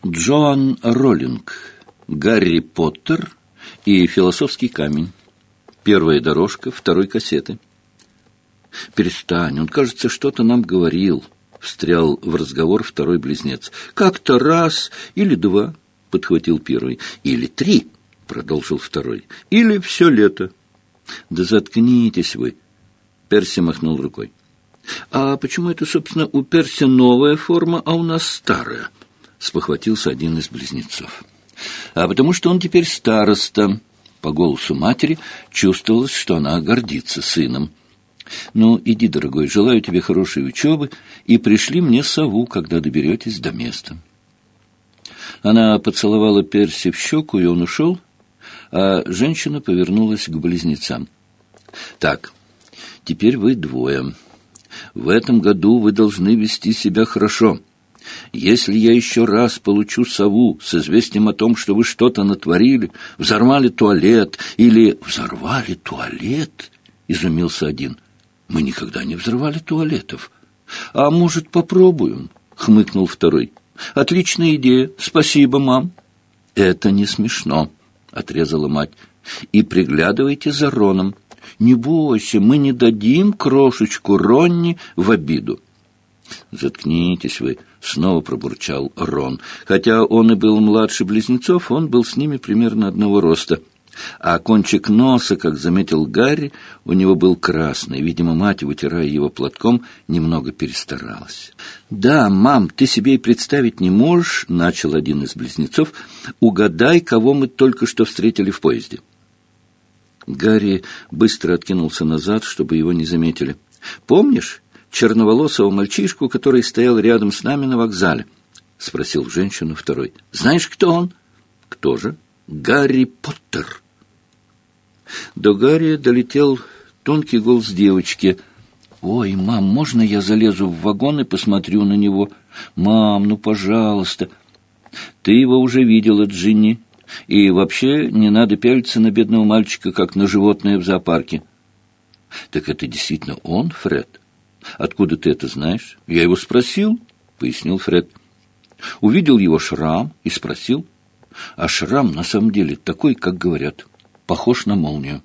Джоан Роллинг. Гарри Поттер и философский камень. Первая дорожка второй кассеты. «Перестань, он, кажется, что-то нам говорил», — встрял в разговор второй близнец. «Как-то раз или два», — подхватил первый. «Или три», — продолжил второй. «Или все лето». «Да заткнитесь вы», — Перси махнул рукой. «А почему это, собственно, у Перси новая форма, а у нас старая?» — спохватился один из близнецов. «А потому что он теперь староста». По голосу матери чувствовалось, что она гордится сыном. «Ну, иди, дорогой, желаю тебе хорошей учебы, и пришли мне сову, когда доберетесь до места». Она поцеловала Перси в щеку, и он ушел, а женщина повернулась к близнецам. «Так, теперь вы двое. В этом году вы должны вести себя хорошо. Если я еще раз получу сову с известием о том, что вы что-то натворили, взорвали туалет или...» «Взорвали туалет?» — изумился один. «Мы никогда не взрывали туалетов». «А может, попробуем?» — хмыкнул второй. «Отличная идея. Спасибо, мам». «Это не смешно», — отрезала мать. «И приглядывайте за Роном. Не бойся, мы не дадим крошечку Ронни в обиду». «Заткнитесь вы», — снова пробурчал Рон. Хотя он и был младше близнецов, он был с ними примерно одного роста. А кончик носа, как заметил Гарри, у него был красный. Видимо, мать, вытирая его платком, немного перестаралась. «Да, мам, ты себе и представить не можешь», — начал один из близнецов. «Угадай, кого мы только что встретили в поезде». Гарри быстро откинулся назад, чтобы его не заметили. «Помнишь черноволосого мальчишку, который стоял рядом с нами на вокзале?» — спросил женщину второй. «Знаешь, кто он?» «Кто же?» «Гарри Поттер». До Гарри долетел тонкий голос девочки. «Ой, мам, можно я залезу в вагон и посмотрю на него?» «Мам, ну, пожалуйста». «Ты его уже видела, Джинни. И вообще не надо пялиться на бедного мальчика, как на животное в зоопарке». «Так это действительно он, Фред? Откуда ты это знаешь?» «Я его спросил», — пояснил Фред. «Увидел его шрам и спросил. А шрам на самом деле такой, как говорят, похож на молнию».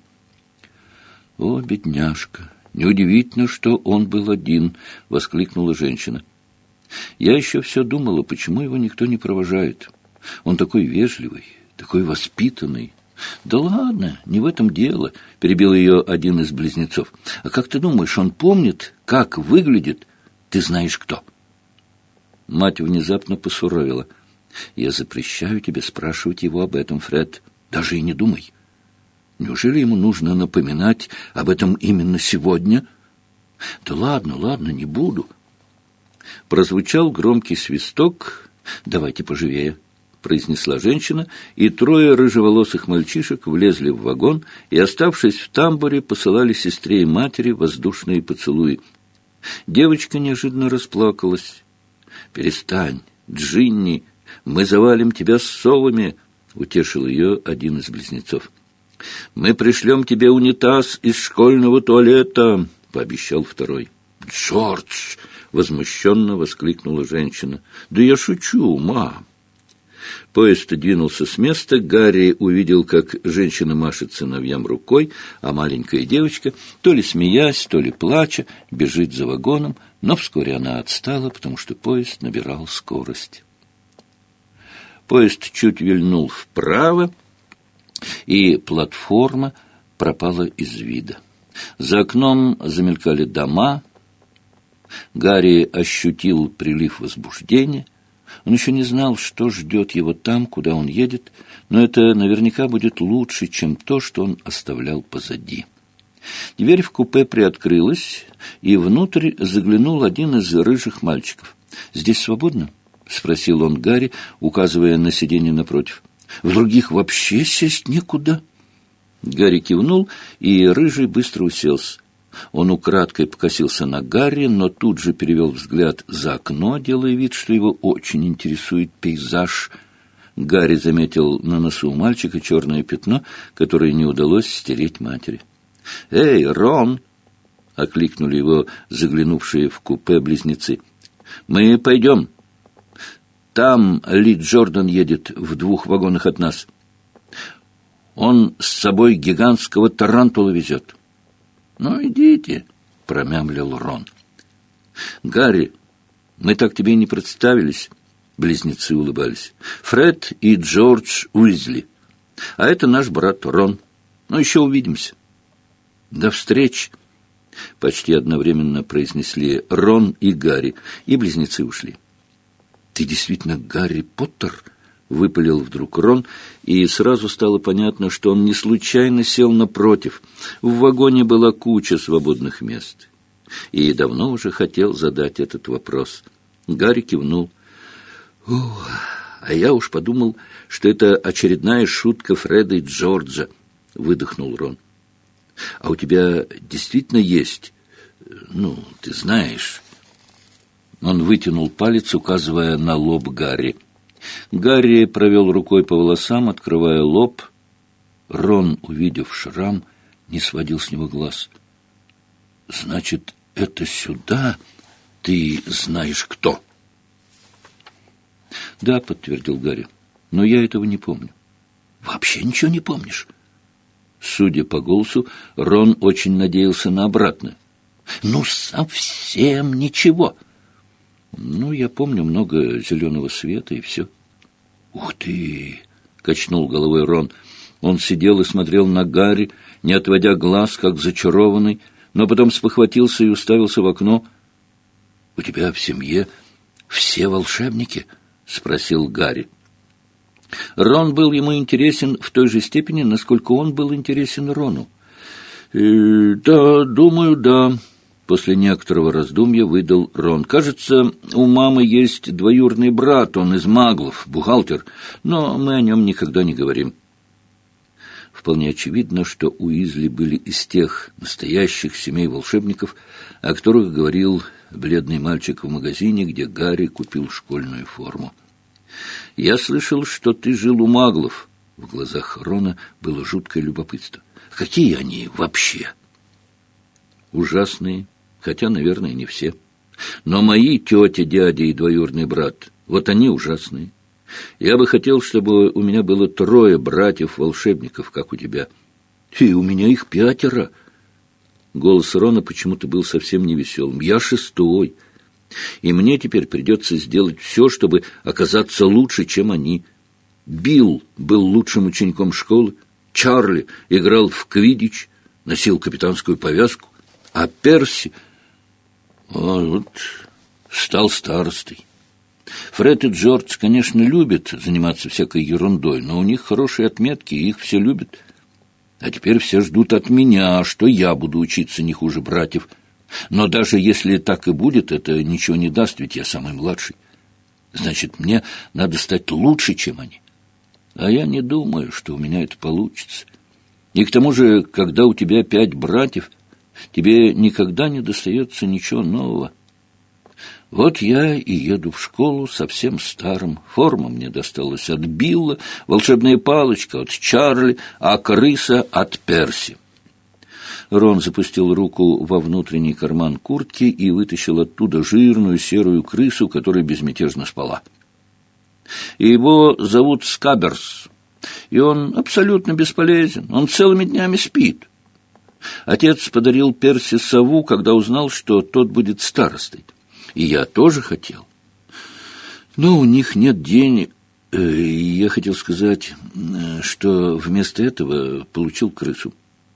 «О, бедняжка! Неудивительно, что он был один», — воскликнула женщина. «Я еще все думала, почему его никто не провожает. Он такой вежливый, такой воспитанный». «Да ладно, не в этом дело», — перебил ее один из близнецов. «А как ты думаешь, он помнит, как выглядит? Ты знаешь кто?» Мать внезапно посуровила. «Я запрещаю тебе спрашивать его об этом, Фред. Даже и не думай. Неужели ему нужно напоминать об этом именно сегодня?» «Да ладно, ладно, не буду». Прозвучал громкий свисток. «Давайте поживее», — произнесла женщина, и трое рыжеволосых мальчишек влезли в вагон и, оставшись в тамбуре, посылали сестре и матери воздушные поцелуи. Девочка неожиданно расплакалась. «Перестань, Джинни, мы завалим тебя с совами», — утешил ее один из близнецов. «Мы пришлем тебе унитаз из школьного туалета», — пообещал второй. «Джордж!» — возмущенно воскликнула женщина. «Да я шучу, мам». Поезд двинулся с места. Гарри увидел, как женщина машет сыновьям рукой, а маленькая девочка, то ли смеясь, то ли плача, бежит за вагоном, но вскоре она отстала, потому что поезд набирал скорость. Поезд чуть вильнул вправо, и платформа пропала из вида. За окном замелькали дома. Гарри ощутил прилив возбуждения. Он еще не знал, что ждет его там, куда он едет, но это наверняка будет лучше, чем то, что он оставлял позади. Дверь в купе приоткрылась, и внутрь заглянул один из рыжих мальчиков. «Здесь свободно?» — спросил он Гарри, указывая на сиденье напротив. «В других вообще сесть некуда». Гарри кивнул, и рыжий быстро уселся. Он украдкой покосился на Гарри, но тут же перевел взгляд за окно, делая вид, что его очень интересует пейзаж. Гарри заметил на носу у мальчика черное пятно, которое не удалось стереть матери. «Эй, Рон!» — окликнули его заглянувшие в купе близнецы. «Мы пойдем. Там Ли Джордан едет в 2 вагонах от нас. Он с собой гигантского тарантула везет». «Ну, идите», — промямлил Рон. «Гарри, мы так тебе и не представились». Близнецы улыбались. «Фред и Джордж Уизли. А это наш брат Рон. Ну, еще увидимся». «До встречи», — почти одновременно произнесли Рон и Гарри, и близнецы ушли. «Ты действительно Гарри Поттер?» — выпалил вдруг Рон, и сразу стало понятно, что он не случайно сел напротив. В вагоне была куча свободных мест. И давно уже хотел задать этот вопрос. Гарри кивнул. А я уж подумал, что это очередная шутка Фреда и Джорджа», — выдохнул Рон. «А у тебя действительно есть, ты знаешь...» Он вытянул палец, указывая на лоб Гарри. Гарри провел рукой по волосам, открывая лоб. Рон, увидев шрам, не сводил с него глаз. «Значит, это сюда ты знаешь кто?» «Да», — подтвердил Гарри, — «но я этого не помню». «Вообще ничего не помнишь?» Судя по голосу, Рон очень надеялся на обратное. «Совсем ничего». «Я помню много зеленого света, и все». «Ух ты!» — качнул головой Рон. Он сидел и смотрел на Гарри, не отводя глаз, как зачарованный, но потом спохватился и уставился в окно. «У тебя в семье все волшебники?» — спросил Гарри. Рон был ему интересен в той же степени, насколько он был интересен Рону. «Да, думаю, да». После некоторого раздумья выдал Рон. «Кажется, у мамы есть двоюродный брат, он из маглов, бухгалтер, но мы о нем никогда не говорим». Вполне очевидно, что Уизли были из тех настоящих семей волшебников, о которых говорил бледный мальчик в магазине, где Гарри купил школьную форму. «Я слышал, что ты жил у маглов». В глазах Рона было жуткое любопытство. «Какие они вообще?» «Ужасные, хотя, наверное, не все. Но мои тетя, дядя и двоюродный брат, вот они ужасные. Я бы хотел, чтобы у меня было 3 братьев-волшебников, как у тебя. И у меня их 5. Голос Рона почему-то был совсем невеселым. «Я 6-й. И мне теперь придется сделать все, чтобы оказаться лучше, чем они. Билл был лучшим учеником школы, Чарли играл в квиддич, носил капитанскую повязку, а Перси стал старостой. Фред и Джордж, конечно, любят заниматься всякой ерундой, но у них хорошие отметки, и их все любят. А теперь все ждут от меня, что я буду учиться не хуже братьев. Но даже если так и будет, это ничего не даст, ведь я самый младший. Значит, мне надо стать лучше, чем они. А я не думаю, что у меня это получится. И к тому же, когда у тебя 5 братьев, тебе никогда не достается ничего нового. Вот я и еду в школу совсем старым. Форма мне досталась от Билла, волшебная палочка от Чарли, а крыса от Перси. Рон запустил руку во внутренний карман куртки и вытащил оттуда жирную серую крысу, которая безмятежно спала. Его зовут Скаберс, и он абсолютно бесполезен, он целыми днями спит. Отец подарил Перси сову, когда узнал, что тот будет старостой. И я тоже хотел. Но у них нет денег. Я хотел сказать, что вместо этого получил крысу.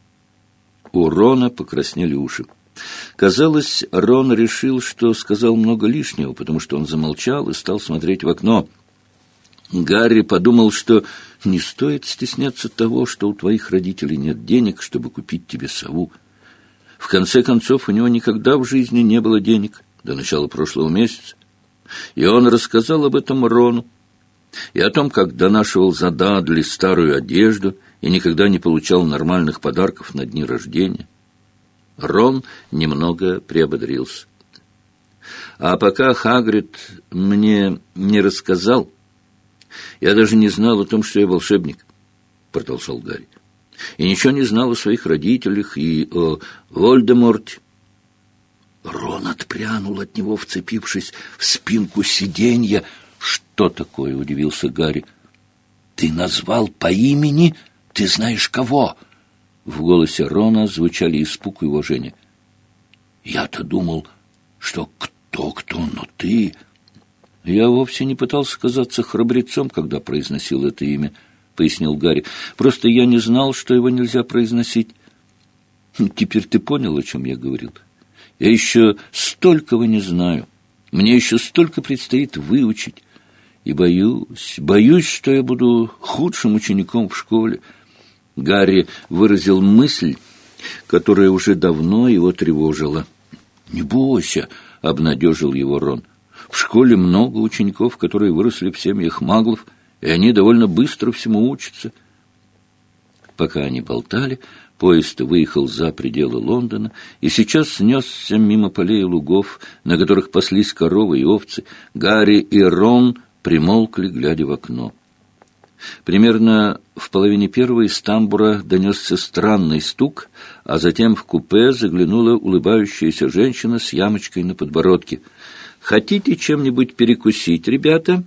У Рона покраснели уши. Казалось, Рон решил, что сказал много лишнего, потому что он замолчал и стал смотреть в окно. Гарри подумал, что не стоит стесняться того, что у твоих родителей нет денег, чтобы купить тебе сову. В конце концов, у него никогда в жизни не было денег до начала прошлого месяца. И он рассказал об этом Рону, и о том, как донашивал за Дадли старую одежду и никогда не получал нормальных подарков на дни рождения. Рон немного приободрился. А пока Хагрид мне не рассказал, я даже не знал о том, что я волшебник, продолжал Гарри, и ничего не знал о своих родителях и о Вольдеморте. Рон отпрянул от него, вцепившись в спинку сиденья. «Что такое?» — удивился Гарри. «Ты назвал по имени? Ты знаешь кого?» В голосе Рона звучали испуг и уважение. «Я-то думал, что кто, но ты...» «Я вовсе не пытался казаться храбрецом, когда произносил это имя», — пояснил Гарри. «Просто я не знал, что его нельзя произносить». «Теперь ты понял, о чем я говорил? Я еще столького не знаю. Мне еще столько предстоит выучить. И боюсь, что я буду худшим учеником в школе». Гарри выразил мысль, которая уже давно его тревожила. «Не бойся», — обнадежил его Рон. «В школе много учеников, которые выросли в семьях маглов, и они довольно быстро всему учатся». Пока они болтали, поезд выехал за пределы Лондона и сейчас снесся мимо полей и лугов, на которых паслись коровы и овцы. Гарри и Рон примолкли, глядя в окно. Примерно в половине первого из тамбура донесся странный стук, а затем в купе заглянула улыбающаяся женщина с ямочкой на подбородке. «Хотите чем-нибудь перекусить, ребята?»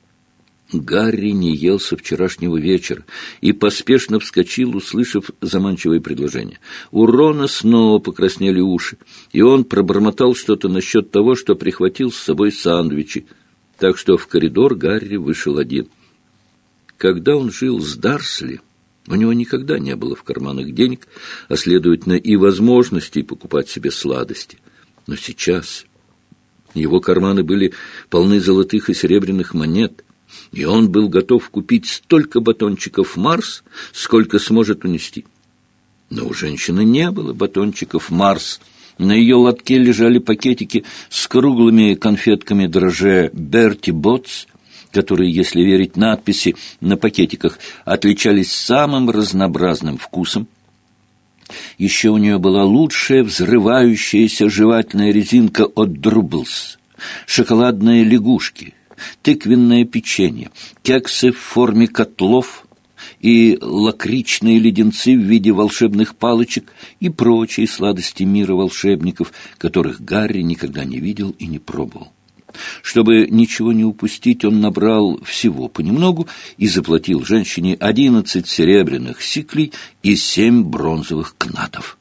Гарри не ел со вчерашнего вечера и поспешно вскочил, услышав заманчивое предложение. У Рона снова покраснели уши, и он пробормотал что-то насчет того, что прихватил с собой сэндвичи. Так что в коридор Гарри вышел один. Когда он жил с Дарсли, у него никогда не было в карманах денег, а, следовательно, и возможностей покупать себе сладости. Но сейчас его карманы были полны золотых и серебряных монет, и он был готов купить столько батончиков «Марс», сколько сможет унести. Но у женщины не было батончиков «Марс». На ее лотке лежали пакетики с круглыми конфетками дрожжа «Берти Ботс», которые, если верить надписи на пакетиках, отличались самым разнообразным вкусом. Еще у нее была лучшая взрывающаяся жевательная резинка от Друблс, шоколадные лягушки, тыквенное печенье, кексы в форме котлов и лакричные леденцы в виде волшебных палочек и прочие сладости мира волшебников, которых Гарри никогда не видел и не пробовал. Чтобы ничего не упустить, он набрал всего понемногу и заплатил женщине 11 серебряных сиклей и 7 бронзовых кнатов.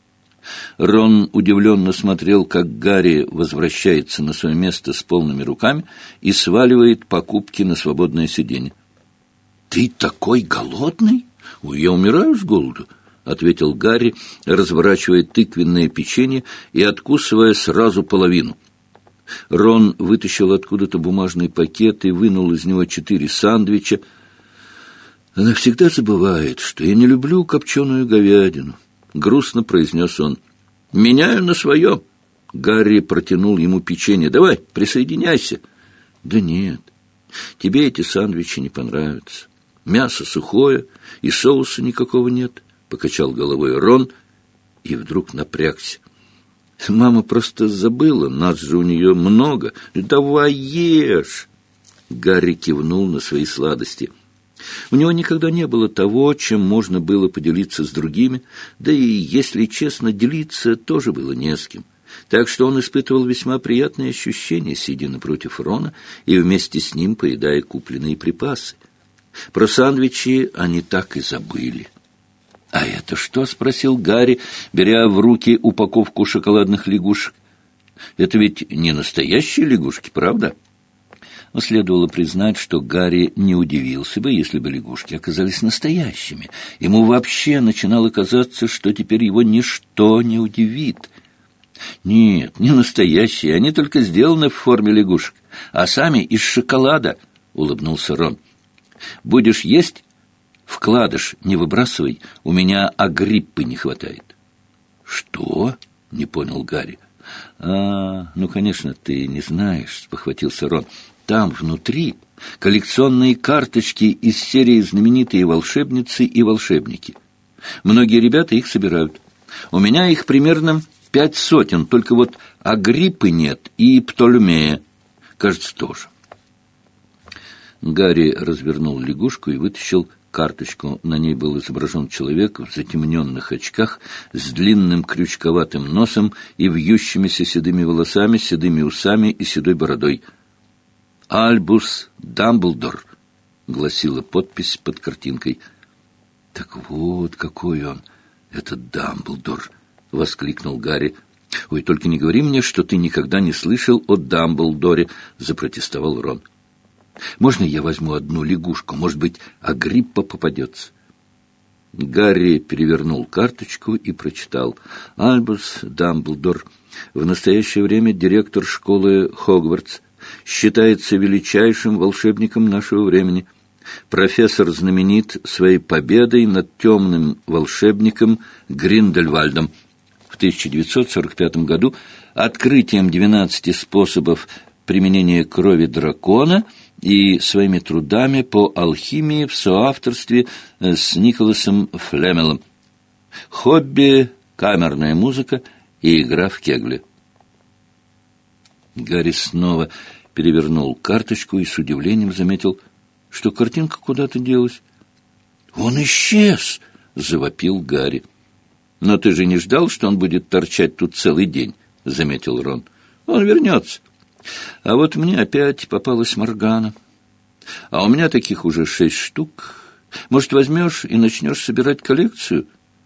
Рон удивленно смотрел, как Гарри возвращается на свое место с полными руками и сваливает покупки на свободное сиденье. «Ты такой голодный? Ой, я умираю с голоду», — ответил Гарри, разворачивая тыквенное печенье и откусывая сразу половину. Рон вытащил откуда-то бумажный пакет и вынул из него 4 сэндвича. «Она всегда забывает, что я не люблю копченую говядину», — грустно произнес он. «Меняю на свое». Гарри протянул ему печенье. «Давай, присоединяйся». «Да нет, тебе эти сэндвичи не понравятся. Мясо сухое, и соуса никакого нет», — покачал головой Рон и вдруг напрягся. «Мама просто забыла, нас же у нее много. Давай ешь!» Гарри кивнул на свои сладости. У него никогда не было того, чем можно было поделиться с другими, да и, если честно, делиться тоже было не с кем. Так что он испытывал весьма приятные ощущения, сидя напротив Рона и вместе с ним поедая купленные припасы. Про сэндвичи они так и забыли. «А это что?» — спросил Гарри, беря в руки упаковку шоколадных лягушек. «Это ведь не настоящие лягушки, правда?» Но следовало признать, что Гарри не удивился бы, если бы лягушки оказались настоящими. Ему вообще начинало казаться, что теперь его ничто не удивит. «Нет, не настоящие, они только сделаны в форме лягушек, а сами из шоколада», — улыбнулся Рон. «Будешь есть? Вкладыш не выбрасывай, у меня агриппы не хватает». «Что?» — не понял Гарри. Ну, конечно, ты не знаешь», — спохватился Рон. «Там внутри коллекционные карточки из серии «Знаменитые волшебницы и волшебники». Многие ребята их собирают. У меня их примерно 500, только вот Агриппы нет и Птолемея, кажется, тоже». Гарри развернул лягушку и вытащил карточку. На ней был изображен человек в затемненных очках с длинным крючковатым носом и вьющимися седыми волосами, седыми усами и седой бородой. Альбус Дамблдор», — гласила подпись под картинкой. «Так вот какой он, этот Дамблдор!» — воскликнул Гарри. «Ой, только не говори мне, что ты никогда не слышал о Дамблдоре», — запротестовал Рон. «Можно я возьму одну лягушку? Может быть, Агриппа попадется?» Гарри перевернул карточку и прочитал: «Альбус Дамблдор, в настоящее время директор школы Хогвартс, считается величайшим волшебником нашего времени. Профессор знаменит своей победой над темным волшебником Гриндельвальдом в 1945 году, открытием 12 способов применения крови дракона и своими трудами по алхимии в соавторстве с Николасом Флемелом. Хобби — камерная музыка и игра в кегли». Гарри снова перевернул карточку и с удивлением заметил, что картинка куда-то делась. «Он исчез!» — завопил Гарри. «Но ты же не ждал, что он будет торчать тут целый день?» — заметил Рон. «Он вернется. А вот мне опять попалась Моргана. А у меня таких уже 6 штук. Может, возьмешь и начнешь собирать коллекцию?»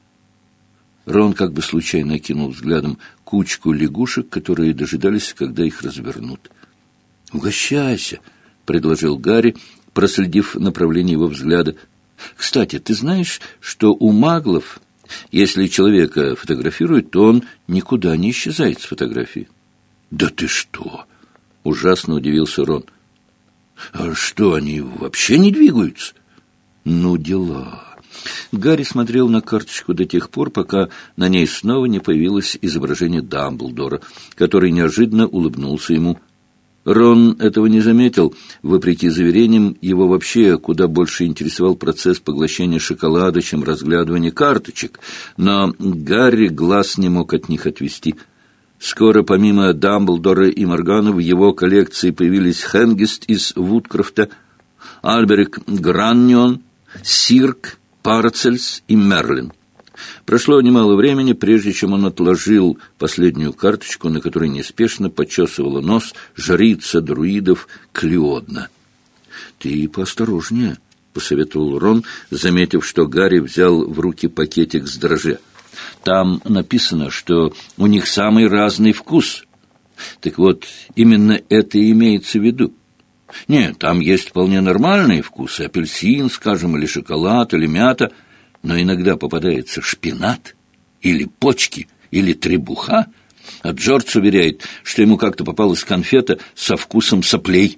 Рон как бы случайно окинул взглядом кучку лягушек, которые дожидались, когда их развернут. «Угощайся», — предложил Гарри, проследив направление его взгляда. «Кстати, ты знаешь, что у маглов, если человека фотографируют, то он никуда не исчезает с фотографии?» «Да ты что!» — ужасно удивился Рон. «А что, они вообще не двигаются?» «Ну, дела!» Гарри смотрел на карточку до тех пор, пока на ней снова не появилось изображение Дамблдора, который неожиданно улыбнулся ему. Рон этого не заметил. Вопреки заверениям, его вообще куда больше интересовал процесс поглощения шоколада, чем разглядывание карточек. Но Гарри глаз не мог от них отвести. Скоро, помимо Дамблдора и Моргана, в его коллекции появились Хенгист из Вудкрофта, Альберик Граннион, Сирк, Парацельс и Мерлин. Прошло немало времени, прежде чем он отложил последнюю карточку, на которой неспешно почесывала нос жрица друидов Клеодна. «Ты поосторожнее», — посоветовал Рон, заметив, что Гарри взял в руки пакетик с дрожжа. «Там написано, что у них самый разный вкус. Так вот, именно это и имеется в виду. Нет, там есть вполне нормальные вкусы, апельсин, скажем, или шоколад, или мята, но иногда попадается шпинат, или почки, или требуха, а Джордж уверяет, что ему как-то попалась конфета со вкусом соплей».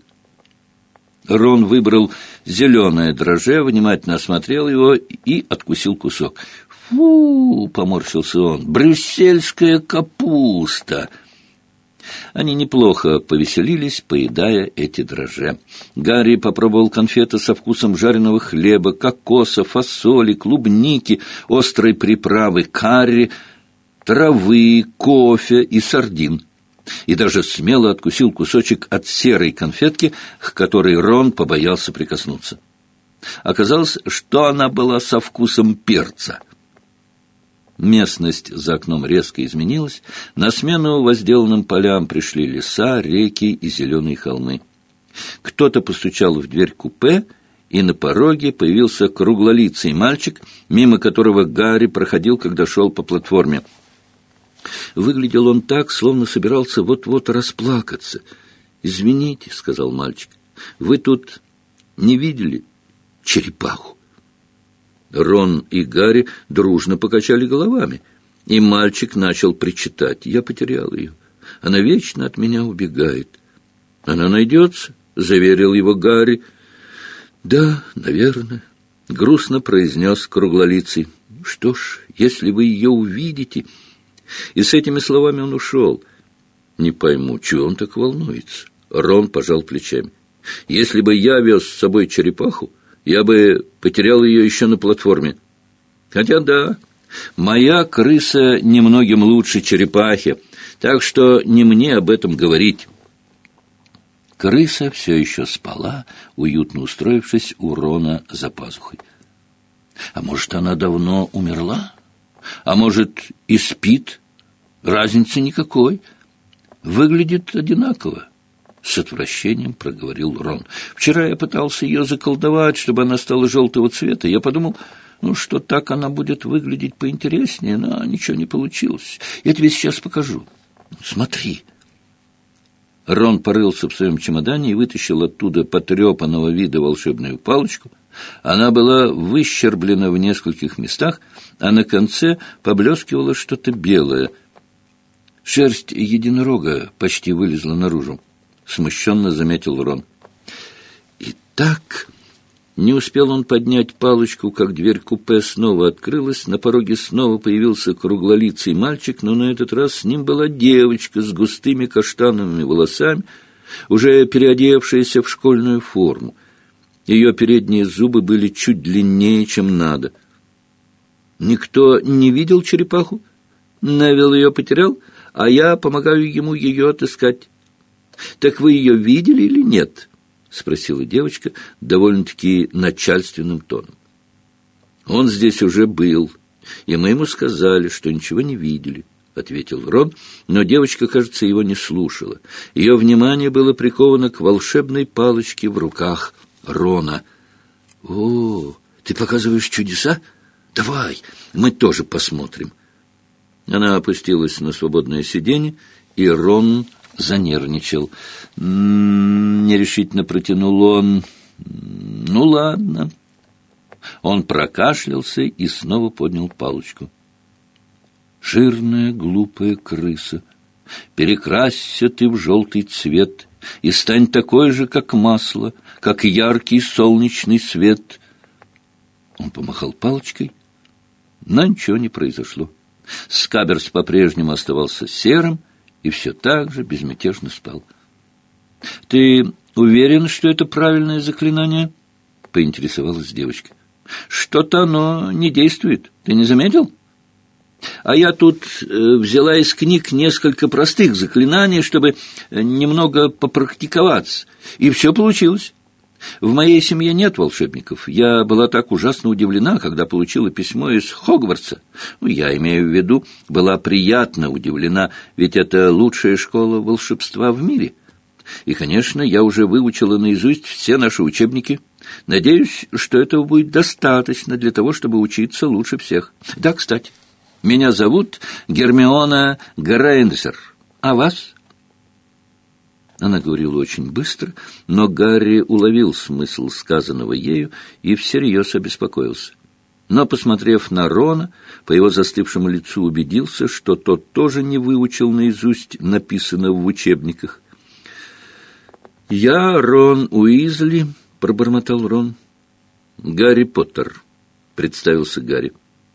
Рон выбрал зеленое дрожжи, внимательно осмотрел его и откусил кусок. «Фу!» — поморщился он. «Брюссельская капуста!» Они неплохо повеселились, поедая эти дрожжи. Гарри попробовал конфеты со вкусом жареного хлеба, кокоса, фасоли, клубники, острой приправы, карри, травы, кофе и сардин. И даже смело откусил кусочек от серой конфетки, к которой Рон побоялся прикоснуться. Оказалось, что она была со вкусом перца. Местность за окном резко изменилась. На смену возделанным полям пришли леса, реки и зеленые холмы. Кто-то постучал в дверь купе, и на пороге появился круглолицый мальчик, мимо которого Гарри проходил, когда шел по платформе. Выглядел он так, словно собирался вот-вот расплакаться. «Извините», — сказал мальчик, — «вы тут не видели черепаху?» Рон и Гарри дружно покачали головами, и мальчик начал причитать. «Я потерял ее. Она вечно от меня убегает». «Она найдется», — заверил его Гарри. «Да, наверное», — грустно произнес круглолицый. «Что ж, если вы ее увидите...» И с этими словами он ушел. «Не пойму, чего он так волнуется?» Рон пожал плечами. «Если бы я вез с собой черепаху, я бы потерял ее еще на платформе. Хотя да, моя крыса немногим лучше черепахи, так что не мне об этом говорить». Крыса все еще спала, уютно устроившись у Рона за пазухой. «А может, она давно умерла? А может, и спит? Разницы никакой. Выглядит одинаково. с отвращением проговорил Рон. «Вчера я пытался ее заколдовать, чтобы она стала желтого цвета. Я подумал, что так она будет выглядеть поинтереснее, но ничего не получилось. Я тебе сейчас покажу. Смотри». Рон порылся в своем чемодане и вытащил оттуда потрепанного вида волшебную палочку. Она была выщерблена в нескольких местах, а на конце поблескивало что-то белое. Шерсть единорога почти вылезла наружу. Смущенно заметил Рон. «Итак...» Не успел он поднять палочку, как дверь купе снова открылась, на пороге снова появился круглолицый мальчик, но на этот раз с ним была девочка с густыми каштановыми волосами, уже переодевшаяся в школьную форму. Ее передние зубы были чуть длиннее, чем надо. «Никто не видел черепаху? Невилл ее потерял, а я помогаю ему ее отыскать. Так вы ее видели или нет?» — спросила девочка довольно-таки начальственным тоном. «Он здесь уже был, и мы ему сказали, что ничего не видели», — ответил Рон, но девочка, кажется, его не слушала. Ее внимание было приковано к волшебной палочке в руках Рона. «О, ты показываешь чудеса? Давай, мы тоже посмотрим». Она опустилась на свободное сиденье, и Рон занервничал. Нерешительно протянул он. «Ну, ладно». Он прокашлялся и снова поднял палочку. «Жирная, глупая крыса, перекрасься ты в желтый цвет и стань такой же, как масло, как яркий солнечный свет». Он помахал палочкой, но ничего не произошло. Скаберс по-прежнему оставался серым и все так же безмятежно спал. «Ты уверен, что это правильное заклинание?» — поинтересовалась девочка. «Что-то оно не действует. Ты не заметил? А я тут взяла из книг несколько простых заклинаний, чтобы немного попрактиковаться. И все получилось. В моей семье нет волшебников. Я была так ужасно удивлена, когда получила письмо из Хогвартса. Я имею в виду, была приятно удивлена, ведь это лучшая школа волшебства в мире. И, конечно, я уже выучила наизусть все наши учебники. Надеюсь, что этого будет достаточно для того, чтобы учиться лучше всех. Да, кстати, меня зовут Гермиона Грейнджер. А вас?» Она говорила очень быстро, но Гарри уловил смысл сказанного ею и всерьез обеспокоился. Но, посмотрев на Рона, по его застывшему лицу убедился, что тот тоже не выучил наизусть написанного в учебниках. «Я Рон Уизли», — пробормотал Рон. «Гарри Поттер», — представился Гарри.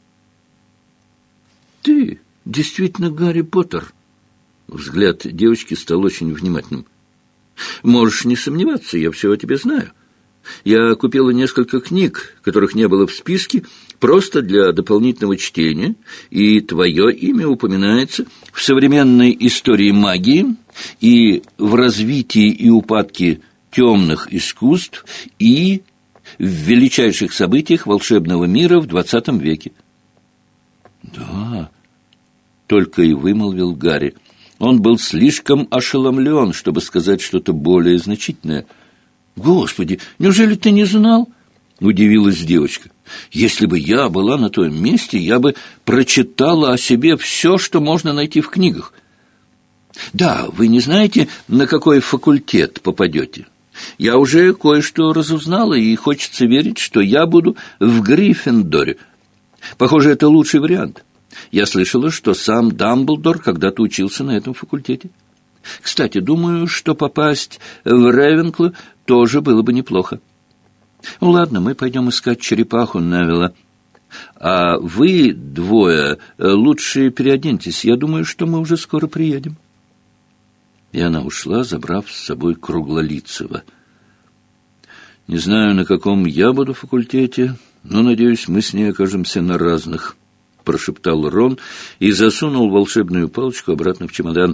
«Ты действительно Гарри Поттер?» Взгляд девочки стал очень внимательным. «Можешь не сомневаться, я все о тебе знаю. Я купила несколько книг, которых не было в списке, просто для дополнительного чтения, и твое имя упоминается в современной истории магии и в развитии и упадке темных искусств и в величайших событиях волшебного мира в XX веке». «Да», — только и вымолвил Гарри. Он был слишком ошеломлен, чтобы сказать что-то более значительное. «Господи, неужели ты не знал?» — удивилась девочка. «Если бы я была на том месте, я бы прочитала о себе все, что можно найти в книгах. Да, вы не знаете, на какой факультет попадете? Я уже кое-что разузнала, и хочется верить, что я буду в Гриффиндоре. Похоже, это лучший вариант. Я слышала, что сам Дамблдор когда-то учился на этом факультете. Кстати, думаю, что попасть в Рейвенкло тоже было бы неплохо. Ну, ладно, мы пойдем искать черепаху Невилла. А вы двое лучше переоденьтесь. Я думаю, что мы уже скоро приедем». И она ушла, забрав с собой Круглолицего. «Не знаю, на каком я буду факультете, но, надеюсь, мы с ней окажемся на разных», — прошептал Рон и засунул волшебную палочку обратно в чемодан.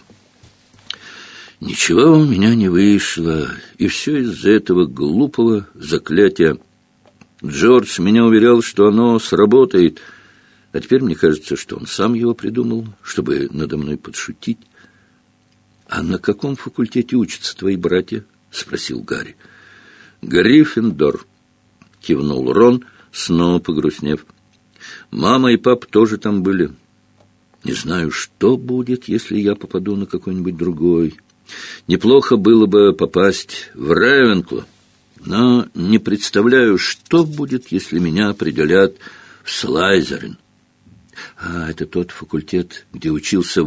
«Ничего у меня не вышло, и все из-за этого глупого заклятия. Джордж меня уверял, что оно сработает, а теперь мне кажется, что он сам его придумал, чтобы надо мной подшутить. «А на каком факультете учатся твои братья?» — спросил Гарри. «Гриффиндор», — кивнул Рон, снова погрустнев. «Мама и папа тоже там были. Не знаю, что будет, если я попаду на какой-нибудь другой. Неплохо было бы попасть в Рейвенкло, но не представляю, что будет, если меня определят в Слайзерин». «А, это тот факультет, где учился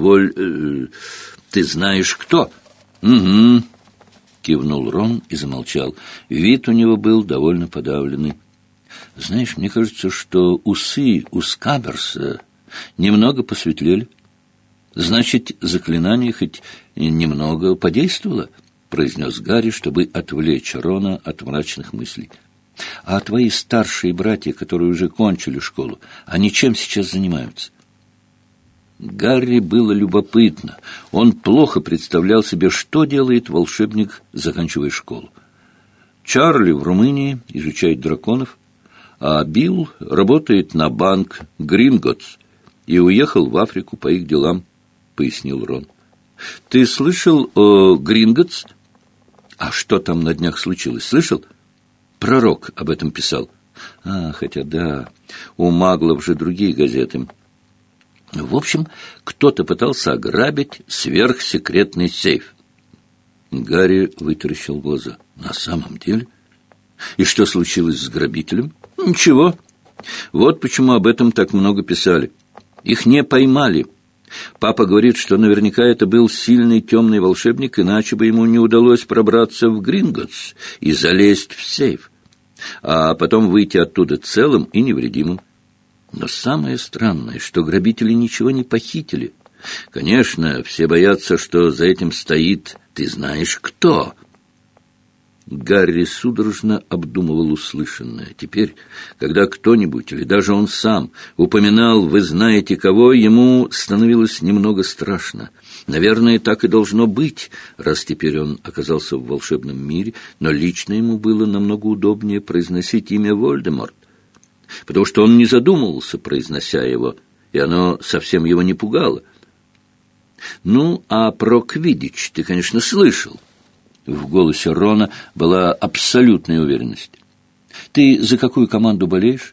ты знаешь кто?» «Угу», — кивнул Рон и замолчал. Вид у него был довольно подавленный. «Знаешь, мне кажется, что усы у Скаберса немного посветлели. Значит, заклинание хоть немного подействовало», — произнес Гарри, чтобы отвлечь Рона от мрачных мыслей. «А твои старшие братья, которые уже кончили школу, они чем сейчас занимаются?» Гарри было любопытно. Он плохо представлял себе, что делает волшебник, заканчивая школу. Чарли в Румынии изучает драконов, а Билл работает на банк Гринготтс и уехал в Африку по их делам, — пояснил Рон. — Ты слышал о Гринготтс? А что там на днях случилось? Слышал? Пророк об этом писал. Хотя да, у маглов же другие газеты. В общем, кто-то пытался ограбить сверхсекретный сейф. Гарри вытаращил глаза. На самом деле? И что случилось с грабителем? Ничего. Вот почему об этом так много писали. Их не поймали. Папа говорит, что наверняка это был сильный темный волшебник, иначе бы ему не удалось пробраться в Гринготтс и залезть в сейф, а потом выйти оттуда целым и невредимым. Но самое странное, что грабители ничего не похитили. Конечно, все боятся, что за этим стоит ты знаешь кто. Гарри судорожно обдумывал услышанное. Теперь, когда кто-нибудь, или даже он сам, упоминал «вы знаете кого», ему становилось немного страшно. Наверное, так и должно быть, раз теперь он оказался в волшебном мире, но лично ему было намного удобнее произносить имя Вольдеморт, потому что он не задумывался, произнося его, и оно совсем его не пугало. «Ну, а про Квиддич ты, конечно, слышал». В голосе Рона была абсолютная уверенность. «Ты за какую команду болеешь?»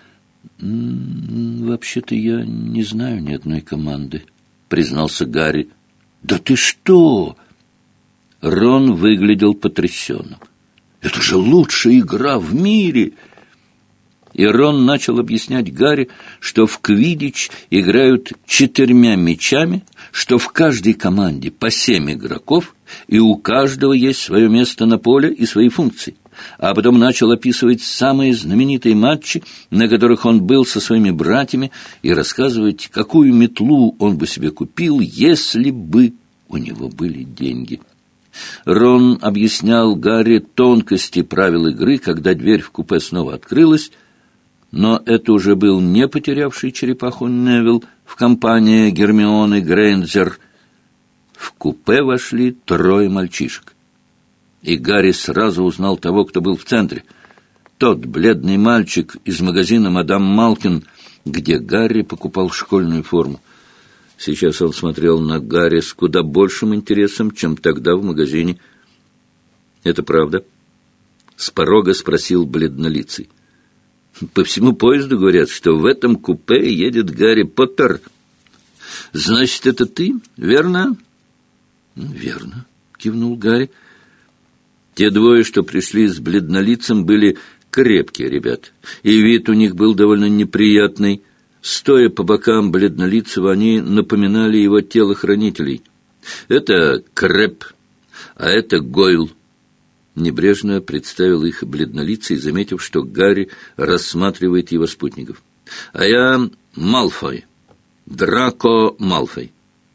«Вообще-то я не знаю ни одной команды», — признался Гарри. «Да ты что?» Рон выглядел потрясенным. «Это же лучшая игра в мире!» И Рон начал объяснять Гарри, что в квиддич играют 4 мячами, что в каждой команде по 7 игроков, и у каждого есть свое место на поле и свои функции. А потом начал описывать самые знаменитые матчи, на которых он был со своими братьями, и рассказывать, какую метлу он бы себе купил, если бы у него были деньги. Рон объяснял Гарри тонкости правил игры, когда дверь в купе снова открылась, но это уже был не потерявший черепаху Невилл в компании Гермионы Грейнджер. В купе вошли 3 мальчишек. И Гарри сразу узнал того, кто был в центре. Тот бледный мальчик из магазина «Мадам Малкин», где Гарри покупал школьную форму. Сейчас он смотрел на Гарри с куда большим интересом, чем тогда в магазине. «Это правда?» — с порога спросил бледнолицый. «По всему поезду говорят, что в этом купе едет Гарри Поттер. Значит, это ты, верно?» «Верно», — кивнул Гарри. Те 2, что пришли с бледнолицем, были крепкие ребят, и вид у них был довольно неприятный. Стоя по бокам бледнолицего, они напоминали его телохранителей. «Это Крэб, а это Гойл». Небрежно представил их бледнолицый, заметив, что Гарри рассматривает его спутников. «А я Малфой, Драко Малфой».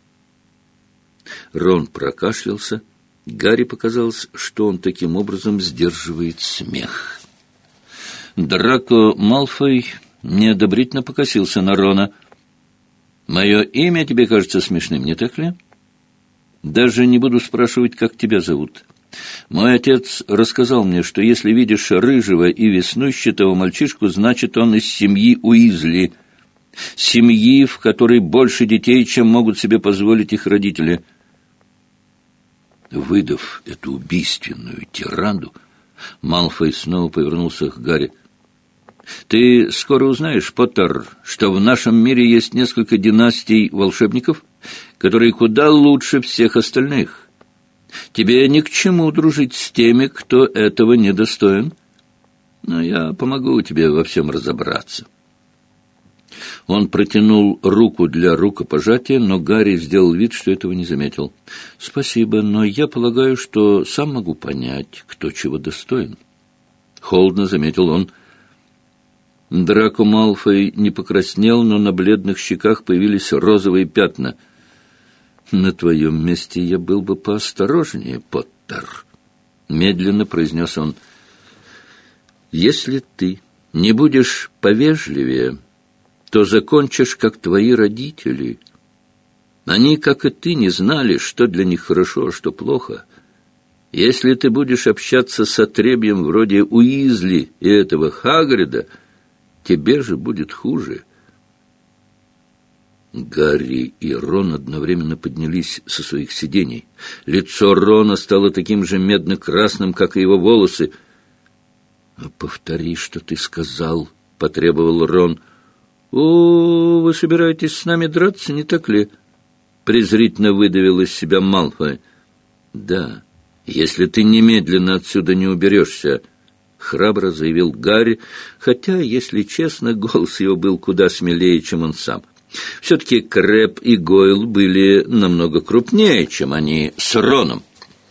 Рон прокашлялся. Гарри показалось, что он таким образом сдерживает смех. Драко Малфой неодобрительно покосился на Рона. «Мое имя тебе кажется смешным, не так ли? Даже не буду спрашивать, как тебя зовут. Мой отец рассказал мне, что если видишь рыжего и веснущатого мальчишку, значит, он из семьи Уизли, семьи, в которой больше детей, чем могут себе позволить их родители». Выдав эту убийственную тираду, Малфой снова повернулся к Гарри. «Ты скоро узнаешь, Поттер, что в нашем мире есть несколько династий волшебников, которые куда лучше всех остальных. Тебе ни к чему дружить с теми, кто этого недостоин. Но я помогу тебе во всем разобраться». Он протянул руку для рукопожатия, но Гарри сделал вид, что этого не заметил. «Спасибо, но я полагаю, что сам могу понять, кто чего достоин». Холодно заметил он. Драко Малфой не покраснел, но на бледных щеках появились розовые пятна. «На твоем месте я был бы поосторожнее, Поттер», — медленно произнес он. «Если ты не будешь повежливее, то закончишь, как твои родители. Они, как и ты, не знали, что для них хорошо, а что плохо. Если ты будешь общаться с отребьем вроде Уизли и этого Хагрида, тебе же будет хуже». Гарри и Рон одновременно поднялись со своих сидений. Лицо Рона стало таким же медно-красным, как и его волосы. «Повтори, что ты сказал», — потребовал Рон. «О, вы собираетесь с нами драться, не так ли?» — презрительно выдавил из себя Малфой. «Да, если ты немедленно отсюда не уберешься», — храбро заявил Гарри, хотя, если честно, голос его был куда смелее, чем он сам. Все-таки Крэб и Гойл были намного крупнее, чем они с Роном.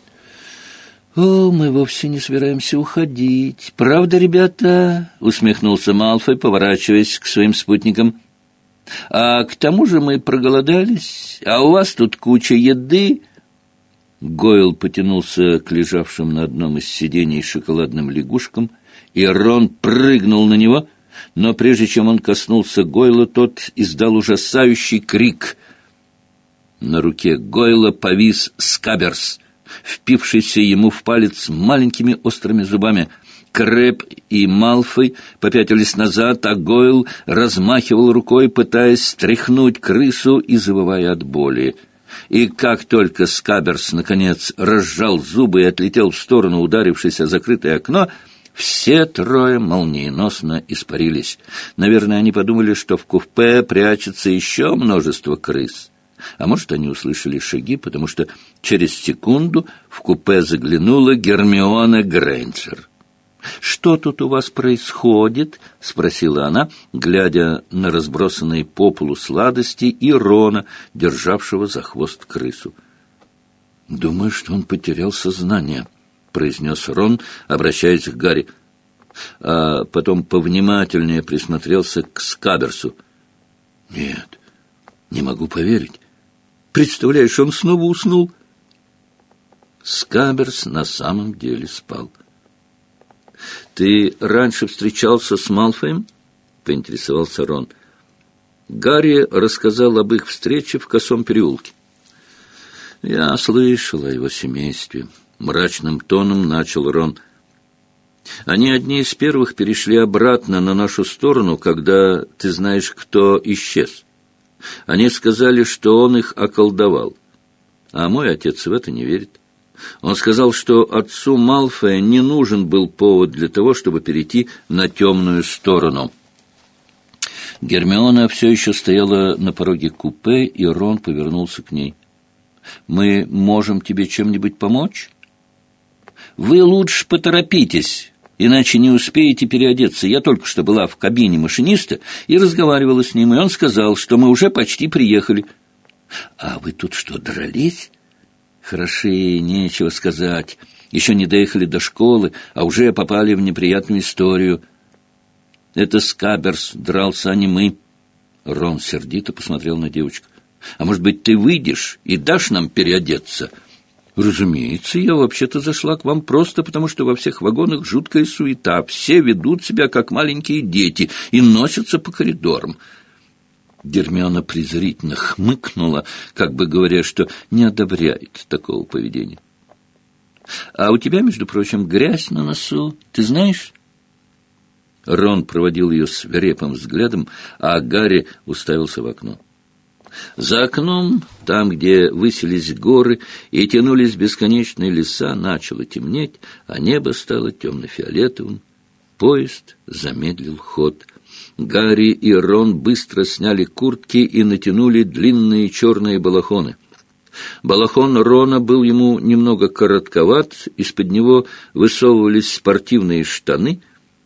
«О, мы вовсе не собираемся уходить. Правда, ребята?» — усмехнулся Малфой, поворачиваясь к своим спутникам. «А к тому же мы проголодались, а у вас тут куча еды». Гойл потянулся к лежавшим на одном из сидений шоколадным лягушкам, и Рон прыгнул на него, но прежде чем он коснулся Гойла, тот издал ужасающий крик. На руке Гойла повис Скаберс, впившийся ему в палец маленькими острыми зубами. Крэб и Малфой попятились назад, а Гойл размахивал рукой, пытаясь стряхнуть крысу и завывая от боли. И как только Скаберс, наконец, разжал зубы и отлетел в сторону, ударившись о закрытое окно, все трое молниеносно испарились. Наверное, они подумали, что в купе прячется еще множество крыс. А может, они услышали шаги, потому что через секунду в купе заглянула Гермиона Грейнджер. «Что тут у вас происходит?» — спросила она, глядя на разбросанные по полу сладости и Рона, державшего за хвост крысу. «Думаю, что он потерял сознание», — произнес Рон, обращаясь к Гарри. А потом повнимательнее присмотрелся к Скаберсу. «Нет, не могу поверить. Представляешь, он снова уснул». Скаберс на самом деле спал. «Ты раньше встречался с Малфоем?» — поинтересовался Рон. Гарри рассказал об их встрече в Косом переулке. «Я слышал о его семействе», — мрачным тоном начал Рон. «Они одни из первых перешли обратно на нашу сторону, когда, ты знаешь, кто исчез. Они сказали, что он их околдовал. А мой отец в это не верит. Он сказал, что отцу Малфоя не нужен был повод для того, чтобы перейти на темную сторону». Гермиона все еще стояла на пороге купе, и Рон повернулся к ней. «Мы можем тебе чем-нибудь помочь?» «Вы лучше поторопитесь, иначе не успеете переодеться. Я только что была в кабине машиниста и разговаривала с ним, и он сказал, что мы уже почти приехали». «А вы тут что, дрались?» «Хороши, нечего сказать. Еще не доехали до школы, а уже попали в неприятную историю». «Это Скаберс дрался, а не мы». Рон сердито посмотрел на девочку. «А может быть, ты выйдешь и дашь нам переодеться?» «Разумеется, я вообще-то зашла к вам просто потому, что во всех вагонах жуткая суета. Все ведут себя, как маленькие дети, и носятся по коридорам». Гермиона презрительно хмыкнула, как бы говоря, что не одобряет такого поведения. «А у тебя, между прочим, грязь на носу, ты знаешь?» Рон проводил ее свирепым взглядом, а Гарри уставился в окно. За окном, там, где высились горы и тянулись бесконечные леса, начало темнеть, а небо стало темно-фиолетовым. Поезд замедлил ход. Гарри и Рон быстро сняли куртки и натянули длинные черные балахоны. Балахон Рона был ему немного коротковат, из-под него высовывались спортивные штаны.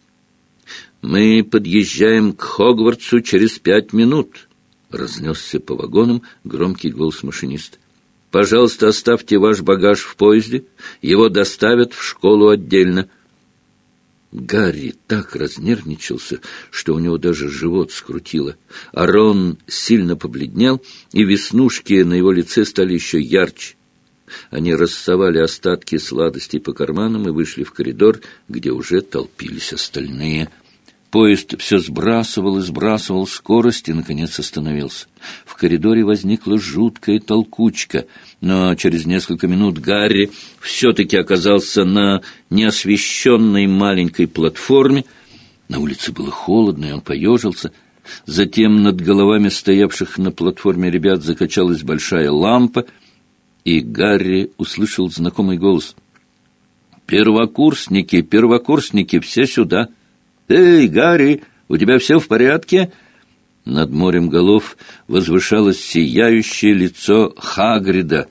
«Мы подъезжаем к Хогвартсу через 5 минут», — разнесся по вагонам громкий голос машиниста. «Пожалуйста, оставьте ваш багаж в поезде, его доставят в школу отдельно». Гарри так разнервничался, что у него даже живот скрутило, а Рон сильно побледнел, и веснушки на его лице стали еще ярче. Они рассовали остатки сладостей по карманам и вышли в коридор, где уже толпились остальные. Поезд все сбрасывал и сбрасывал скорость и, наконец, остановился. В коридоре возникла жуткая толкучка, но через несколько минут Гарри все-таки оказался на неосвещенной маленькой платформе. На улице было холодно, и он поежился. Затем над головами стоявших на платформе ребят закачалась большая лампа, и Гарри услышал знакомый голос. «Первокурсники, первокурсники, все сюда!» «Эй, Гарри, у тебя все в порядке?» Над морем голов возвышалось сияющее лицо Хагрида.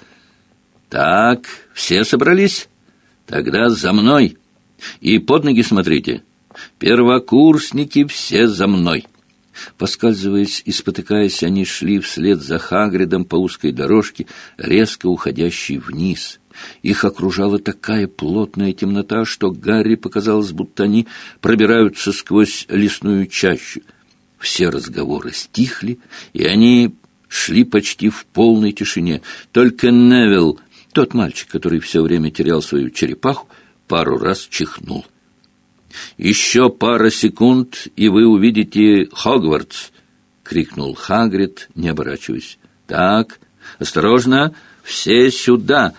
«Так, все собрались? Тогда за мной. И под ноги смотрите. Первокурсники, все за мной». Поскальзываясь и спотыкаясь, они шли вслед за Хагридом по узкой дорожке, резко уходящей вниз. Их окружала такая плотная темнота, что Гарри показалось, будто они пробираются сквозь лесную чащу. Все разговоры стихли, и они шли почти в полной тишине. Только Невилл, тот мальчик, который все время терял свою черепаху, пару раз чихнул. «Еще пара секунд, и вы увидите Хогвартс!» — крикнул Хагрид, не оборачиваясь. «Так, осторожно, все сюда!»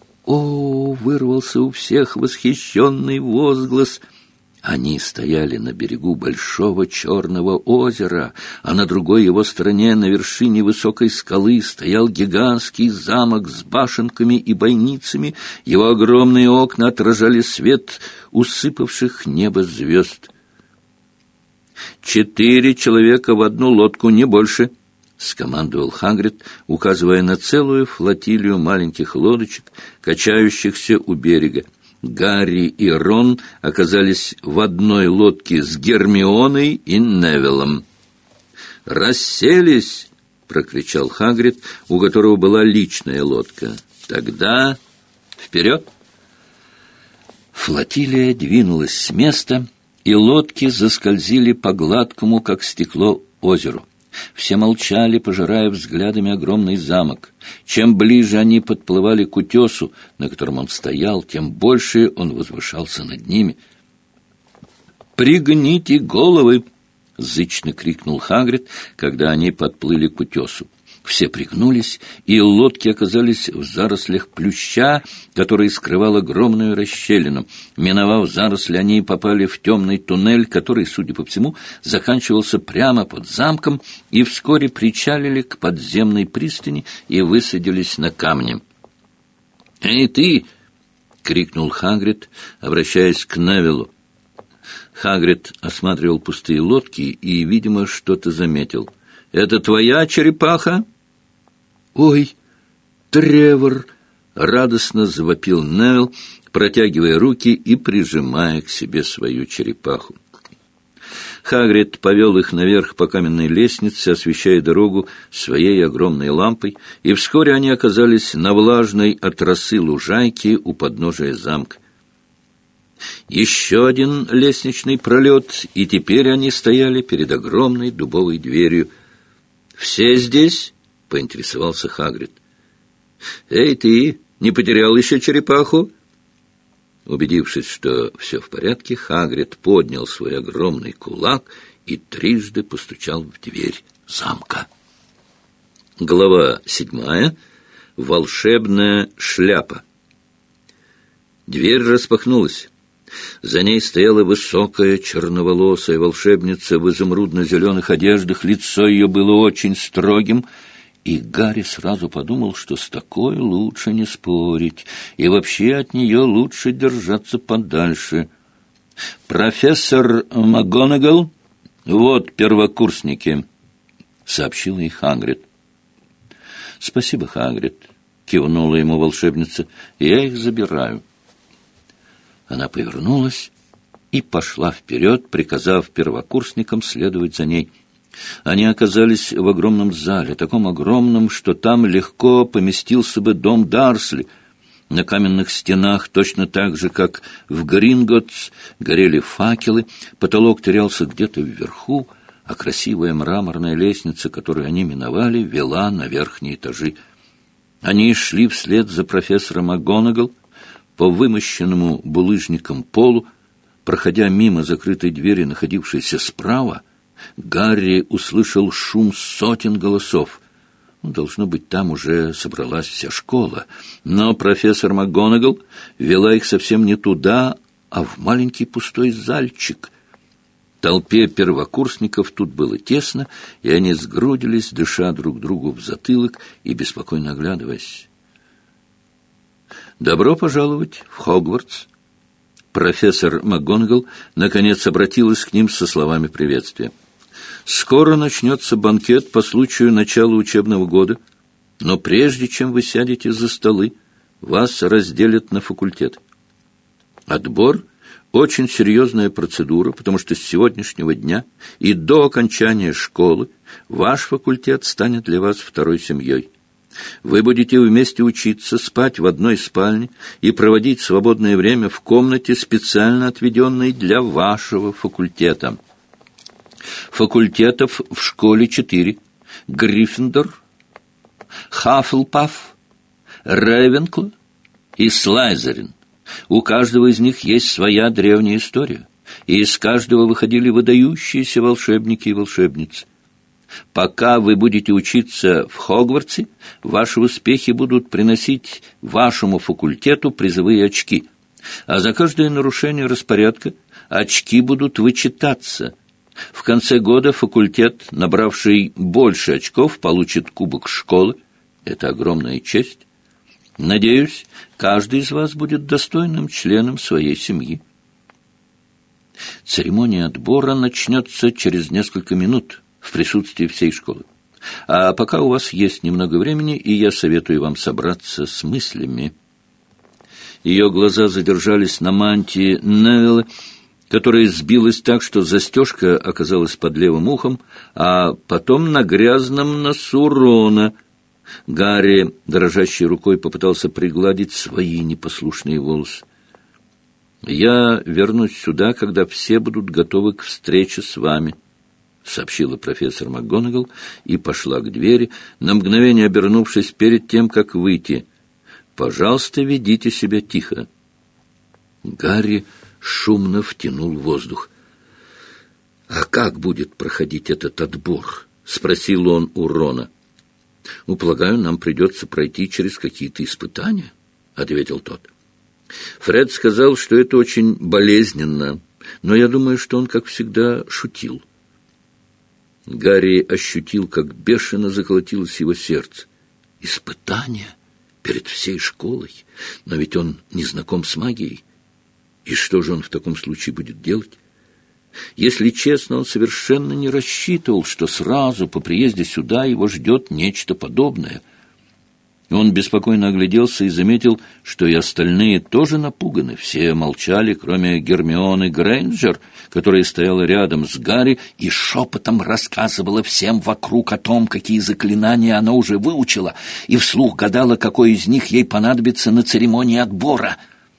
«О!» — вырвался у всех восхищенный возглас. Они стояли на берегу большого черного озера, а на другой его стороне, на вершине высокой скалы, стоял гигантский замок с башенками и бойницами. Его огромные окна отражали свет усыпавших небо звезд. 4 человека в одну лодку, не больше», — скомандовал Хагрид, указывая на целую флотилию маленьких лодочек, качающихся у берега. Гарри и Рон оказались в одной лодке с Гермионой и Невиллом. «Расселись!» — прокричал Хагрид, у которого была личная лодка. «Тогда вперед!» Флотилия двинулась с места, и лодки заскользили по гладкому, как стекло, озеру. Все молчали, пожирая взглядами огромный замок. Чем ближе они подплывали к утесу, на котором он стоял, тем больше он возвышался над ними. «Пригните головы!» — зычно крикнул Хагрид, когда они подплыли к утесу. Все пригнулись, и лодки оказались в зарослях плюща, который скрывал огромную расщелину. Миновав заросли, они попали в темный туннель, который, судя по всему, заканчивался прямо под замком, и вскоре причалили к подземной пристани и высадились на камне. «Эй, ты!» — крикнул Хагрид, обращаясь к Невиллу. Хагрид осматривал пустые лодки и, видимо, что-то заметил. «Это твоя черепаха?» «Ой, Тревор!» — радостно завопил Невилл, протягивая руки и прижимая к себе свою черепаху. Хагрид повел их наверх по каменной лестнице, освещая дорогу своей огромной лампой, и вскоре они оказались на влажной от росы лужайке у подножия замка. Еще один лестничный пролет, и теперь они стояли перед огромной дубовой дверью. «Все здесь?» — поинтересовался Хагрид. «Эй, ты, не потерял еще черепаху?» Убедившись, что все в порядке, Хагрид поднял свой огромный кулак и трижды постучал в дверь замка. Глава 7. Волшебная шляпа. Дверь распахнулась. За ней стояла высокая черноволосая волшебница в изумрудно-зеленых одеждах. Лицо ее было очень строгим, И Гарри сразу подумал, что с такой лучше не спорить, и вообще от нее лучше держаться подальше. «Профессор МакГонагал, вот первокурсники», — сообщила ей Хагрид. «Спасибо, Хагрид», — кивнула ему волшебница, — «я их забираю». Она повернулась и пошла вперед, приказав первокурсникам следовать за ней. Они оказались в огромном зале, таком огромном, что там легко поместился бы дом Дарсли. На каменных стенах, точно так же, как в Гринготтс, горели факелы, потолок терялся где-то вверху, а красивая мраморная лестница, которую они миновали, вела на верхние этажи. Они шли вслед за профессором МакГонагал по вымощенному булыжником полу. Проходя мимо закрытой двери, находившейся справа, Гарри услышал шум сотен голосов. Должно быть, там уже собралась вся школа. Но профессор МакГонагал вела их совсем не туда, а в маленький пустой зальчик. Толпе первокурсников тут было тесно, и они сгрудились, дыша друг другу в затылок и беспокойно оглядываясь. «Добро пожаловать в Хогвартс!» Профессор МакГонагал наконец обратилась к ним со словами приветствия. «Скоро начнется банкет по случаю начала учебного года, но прежде чем вы сядете за столы, вас разделят на факультет. Отбор — очень серьезная процедура, потому что с сегодняшнего дня и до окончания школы ваш факультет станет для вас второй семьей. Вы будете вместе учиться, спать в одной спальне и проводить свободное время в комнате, специально отведенной для вашего факультета. Факультетов в школе 4. Гриффиндор, Хаффлпаф, Рейвенкло и Слайзерин. У каждого из них есть своя древняя история, и из каждого выходили выдающиеся волшебники и волшебницы. Пока вы будете учиться в Хогвартсе, ваши успехи будут приносить вашему факультету призовые очки, а за каждое нарушение распорядка очки будут вычитаться. В конце года факультет, набравший больше очков, получит кубок школы. Это огромная честь. Надеюсь, каждый из вас будет достойным членом своей семьи. Церемония отбора начнется через несколько минут в присутствии всей школы. А пока у вас есть немного времени, и я советую вам собраться с мыслями. Ее глаза задержались на мантии Невилла, которая сбилась так, что застежка оказалась под левым ухом, а потом на грязном носу Рона. Гарри, дрожащей рукой, попытался пригладить свои непослушные волосы. «Я вернусь сюда, когда все будут готовы к встрече с вами», — сообщила профессор МакГонагал и пошла к двери, на мгновение обернувшись перед тем, как выйти. «Пожалуйста, ведите себя тихо». Гарри шумно втянул воздух. «А как будет проходить этот отбор?» — спросил он у Рона. «Полагаю, нам придется пройти через какие-то испытания», — ответил тот. «Фред сказал, что это очень болезненно, но я думаю, что он, как всегда, шутил». Гарри ощутил, как бешено заколотилось его сердце. «Испытания перед всей школой? Но ведь он не знаком с магией. И что же он в таком случае будет делать? Если честно, он совершенно не рассчитывал, что сразу по приезде сюда его ждет нечто подобное. Он беспокойно огляделся и заметил, что и остальные тоже напуганы. Все молчали, кроме Гермионы Грейнджер, которая стояла рядом с Гарри и шепотом рассказывала всем вокруг о том, какие заклинания она уже выучила, и вслух гадала, какой из них ей понадобится на церемонии отбора.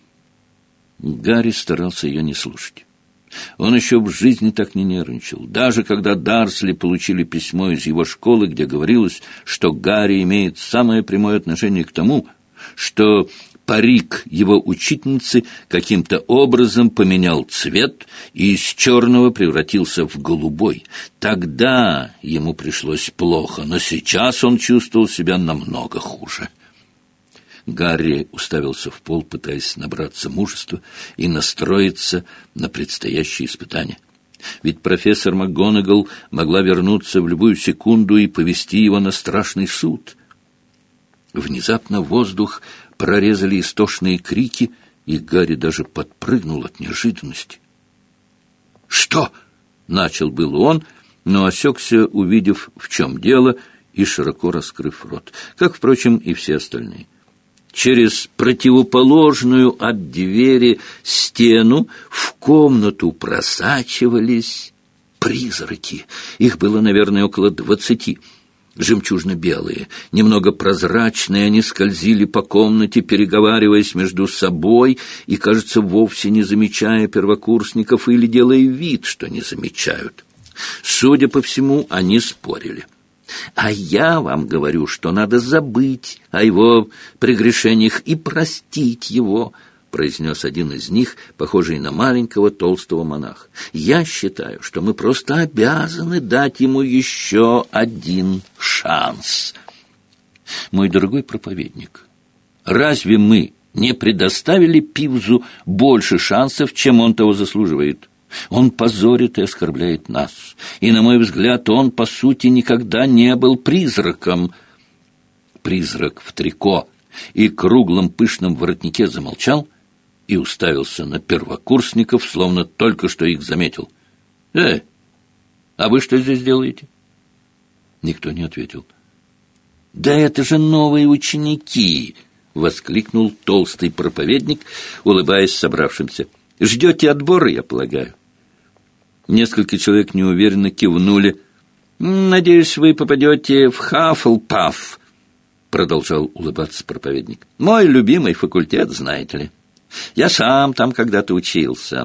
Гарри старался ее не слушать. Он еще в жизни так не нервничал. Даже когда Дарсли получили письмо из его школы, где говорилось, что Гарри имеет самое прямое отношение к тому, что парик его учительницы каким-то образом поменял цвет и из черного превратился в голубой. Тогда ему пришлось плохо, но сейчас он чувствовал себя намного хуже. Гарри уставился в пол, пытаясь набраться мужества и настроиться на предстоящее испытание. Ведь профессор МакГонагал могла вернуться в любую секунду и повести его на страшный суд. Внезапно воздух прорезали истошные крики, и Гарри даже подпрыгнул от неожиданности. «Что?» — начал был он, но осекся, увидев, в чем дело, и широко раскрыв рот, как, впрочем, и все остальные. Через противоположную от двери стену в комнату просачивались призраки. Их было, наверное, около 20. Жемчужно-белые, немного прозрачные, они скользили по комнате, переговариваясь между собой и, кажется, вовсе не замечая первокурсников или делая вид, что не замечают. Судя по всему, они спорили. «А я вам говорю, что надо забыть о его прегрешениях и простить его», — произнес один из них, похожий на маленького толстого монаха. «Я считаю, что мы просто обязаны дать ему еще один шанс». Мой дорогой проповедник, разве мы не предоставили Пивзу больше шансов, чем он того заслуживает? Он позорит и оскорбляет нас. И, на мой взгляд, он, по сути, никогда не был призраком. Призрак в трико и круглом пышном воротнике замолчал и уставился на первокурсников, словно только что их заметил. А вы что здесь делаете?» Никто не ответил. «Да это же новые ученики!» — воскликнул толстый проповедник, улыбаясь собравшимся. «Ждете отбора, я полагаю?» Несколько человек неуверенно кивнули. «Надеюсь, вы попадете в Хаффлпаф», — продолжал улыбаться проповедник. «Мой любимый факультет, знаете ли. Я сам там когда-то учился».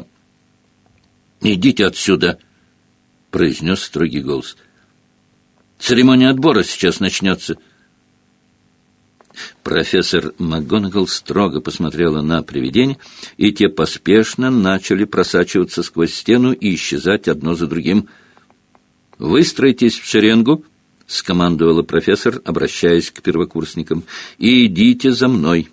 «Идите отсюда», — произнес строгий голос. «Церемония отбора сейчас начнется». Профессор МакГонагал строго посмотрела на привидения, и те поспешно начали просачиваться сквозь стену и исчезать одно за другим. «Выстроитесь в шеренгу», — скомандовала профессор, обращаясь к первокурсникам, — «и идите за мной».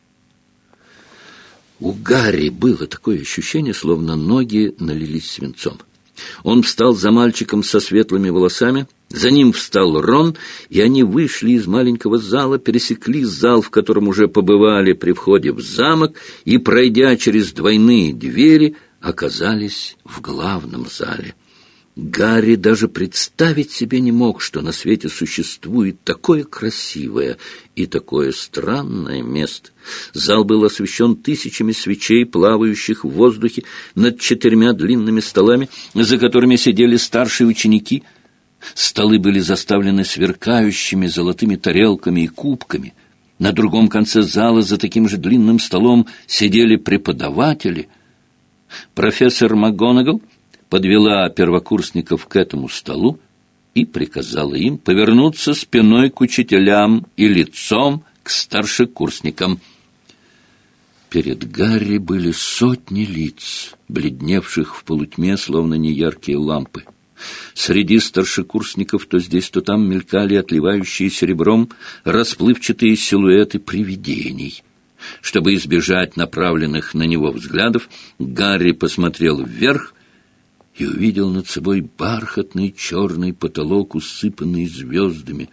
У Гарри было такое ощущение, словно ноги налились свинцом. Он встал за мальчиком со светлыми волосами, за ним встал Рон, и они вышли из маленького зала, пересекли зал, в котором уже побывали при входе в замок, и, пройдя через двойные двери, оказались в главном зале. Гарри даже представить себе не мог, что на свете существует такое красивое и такое странное место. Зал был освещен тысячами свечей, плавающих в воздухе над 4 длинными столами, за которыми сидели старшие ученики. Столы были заставлены сверкающими золотыми тарелками и кубками. На другом конце зала за таким же длинным столом сидели преподаватели. Профессор МакГонагал подвела первокурсников к этому столу и приказала им повернуться спиной к учителям и лицом к старшекурсникам. Перед Гарри были сотни лиц, бледневших в полутьме, словно неяркие лампы. Среди старшекурсников то здесь, то там мелькали отливающие серебром расплывчатые силуэты привидений. Чтобы избежать направленных на него взглядов, Гарри посмотрел вверх и увидел над собой бархатный черный потолок, усыпанный звездами.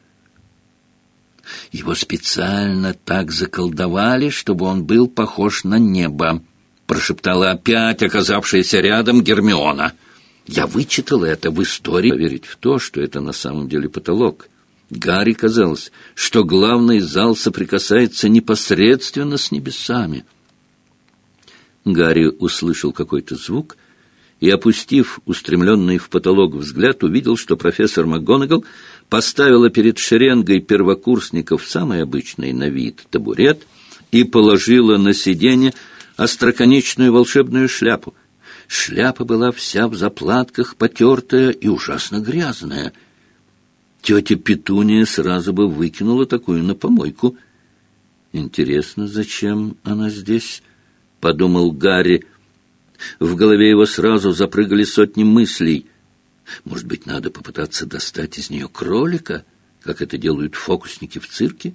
«Его специально так заколдовали, чтобы он был похож на небо», — прошептала опять оказавшаяся рядом Гермиона. «Я вычитала это в истории». Поверить в то, что это на самом деле потолок. Гарри казалось, что главный зал соприкасается непосредственно с небесами. Гарри услышал какой-то звук и, опустив устремленный в потолок взгляд, увидел, что профессор МакГонагал поставила перед шеренгой первокурсников самый обычный на вид табурет и положила на сиденье остроконечную волшебную шляпу. Шляпа была вся в заплатках, потертая и ужасно грязная. Тетя Петуния сразу бы выкинула такую на помойку. «Интересно, зачем она здесь?» — подумал Гарри. В голове его сразу запрыгали сотни мыслей. Может быть, надо попытаться достать из нее кролика, как это делают фокусники в цирке?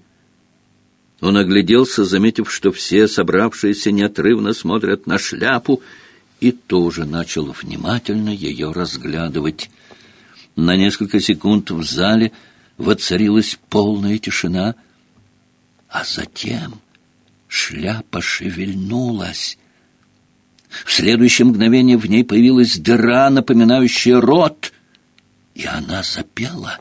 Он огляделся, заметив, что все собравшиеся неотрывно смотрят на шляпу, и тоже начал внимательно ее разглядывать. На несколько секунд в зале воцарилась полная тишина, а затем шляпа шевельнулась. В следующее мгновение в ней появилась дыра, напоминающая рот, и она запела.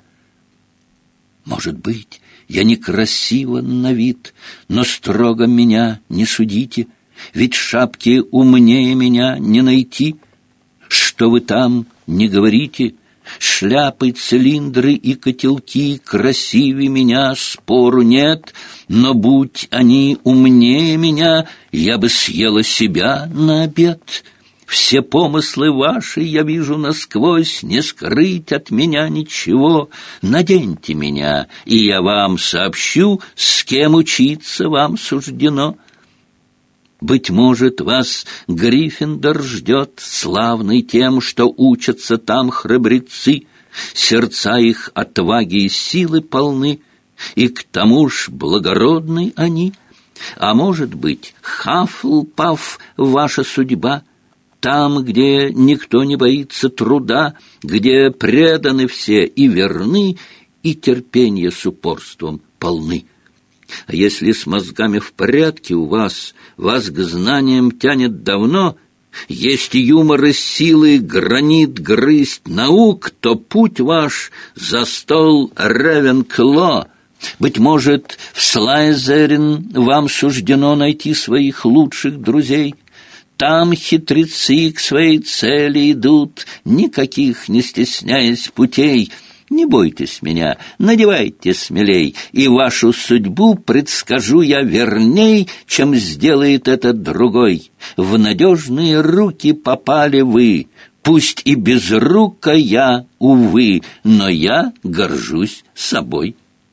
«Может быть, я некрасива на вид, но строго меня не судите, ведь шапки умнее меня не найти. Что вы там не говорите, шляпы, цилиндры и котелки красивее меня, спору нет, но будь они умнее меня, я бы съела себя на обед. Все помыслы ваши я вижу насквозь, не скрыть от меня ничего. Наденьте меня, и я вам сообщу, с кем учиться вам суждено. Быть может, вас Гриффиндор ждет, славный тем, что учатся там храбрецы, сердца их отваги и силы полны, и к тому ж благородны они. А может быть, Хафлпаф ваша судьба, там, где никто не боится труда, где преданы все и верны, и терпение с упорством полны. А если с мозгами в порядке у вас к знаниям тянет давно, есть юмор и силы, гранит грызть наук, то путь ваш за стол Ревенкло. Быть может, в Слайзерин вам суждено найти своих лучших друзей. Там хитрецы к своей цели идут, никаких не стесняясь путей. Не бойтесь меня, надевайте смелей, и вашу судьбу предскажу я верней, чем сделает этот другой. В надежные руки попали вы, пусть и безрука я, увы, но я горжусь собой».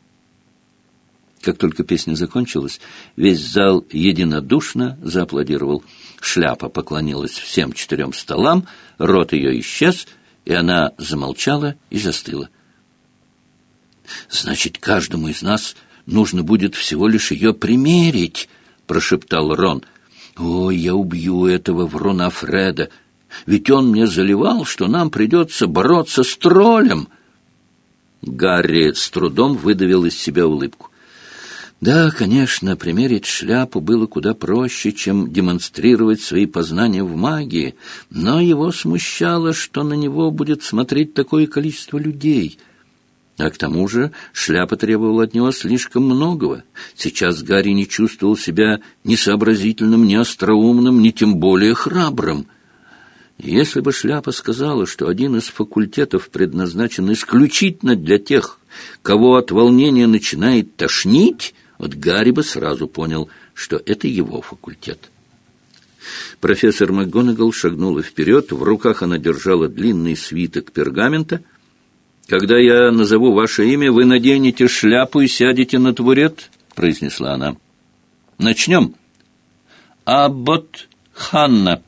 Как только песня закончилась, весь зал единодушно зааплодировал. Шляпа поклонилась всем 4 столам, рот ее исчез, и она замолчала и застыла. «Значит, каждому из нас нужно будет всего лишь ее примерить», — прошептал Рон. «Ой, я убью этого вруна Фреда, ведь он мне заливал, что нам придется бороться с троллем». Гарри с трудом выдавил из себя улыбку. Да, конечно, примерить шляпу было куда проще, чем демонстрировать свои познания в магии, но его смущало, что на него будет смотреть такое количество людей. А к тому же шляпа требовала от него слишком многого. Сейчас Гарри не чувствовал себя ни сообразительным, ни остроумным, ни тем более храбрым. Если бы шляпа сказала, что один из факультетов предназначен исключительно для тех, кого от волнения начинает тошнить, вот Гарри бы сразу понял, что это его факультет. Профессор МакГонагал шагнула вперед, в руках она держала длинный свиток пергамента. «Когда я назову ваше имя, вы наденете шляпу и сядете на табурет», — произнесла она. «Начнем. Аббот Ханна».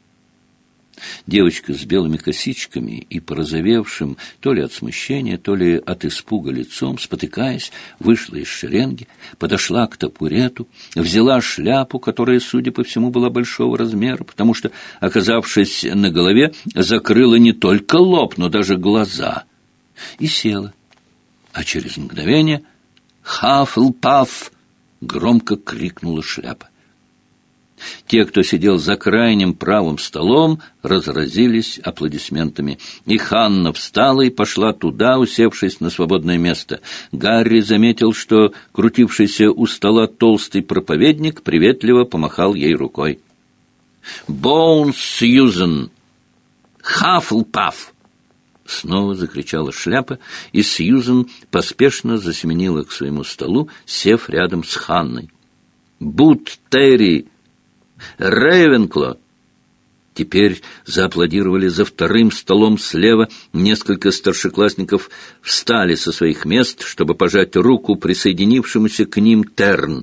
Девочка с белыми косичками и порозовевшим то ли от смущения, то ли от испуга лицом, спотыкаясь, вышла из шеренги, подошла к табурету, взяла шляпу, которая, судя по всему, была большого размера, потому что, оказавшись на голове, закрыла не только лоб, но даже глаза, и села. А через мгновение «Хафлпаф!» громко крикнула шляпа. Те, кто сидел за крайним правым столом, разразились аплодисментами. И Ханна встала и пошла туда, усевшись на свободное место. Гарри заметил, что крутившийся у стола толстый проповедник приветливо помахал ей рукой. «Боунс Сьюзен! Хафлпаф!» Снова закричала шляпа, и Сьюзен поспешно засеменила к своему столу, сев рядом с Ханной. «Бут Терри! Рейвенкло!» Теперь зааплодировали за вторым столом слева. Несколько старшеклассников встали со своих мест, чтобы пожать руку присоединившемуся к ним Терн.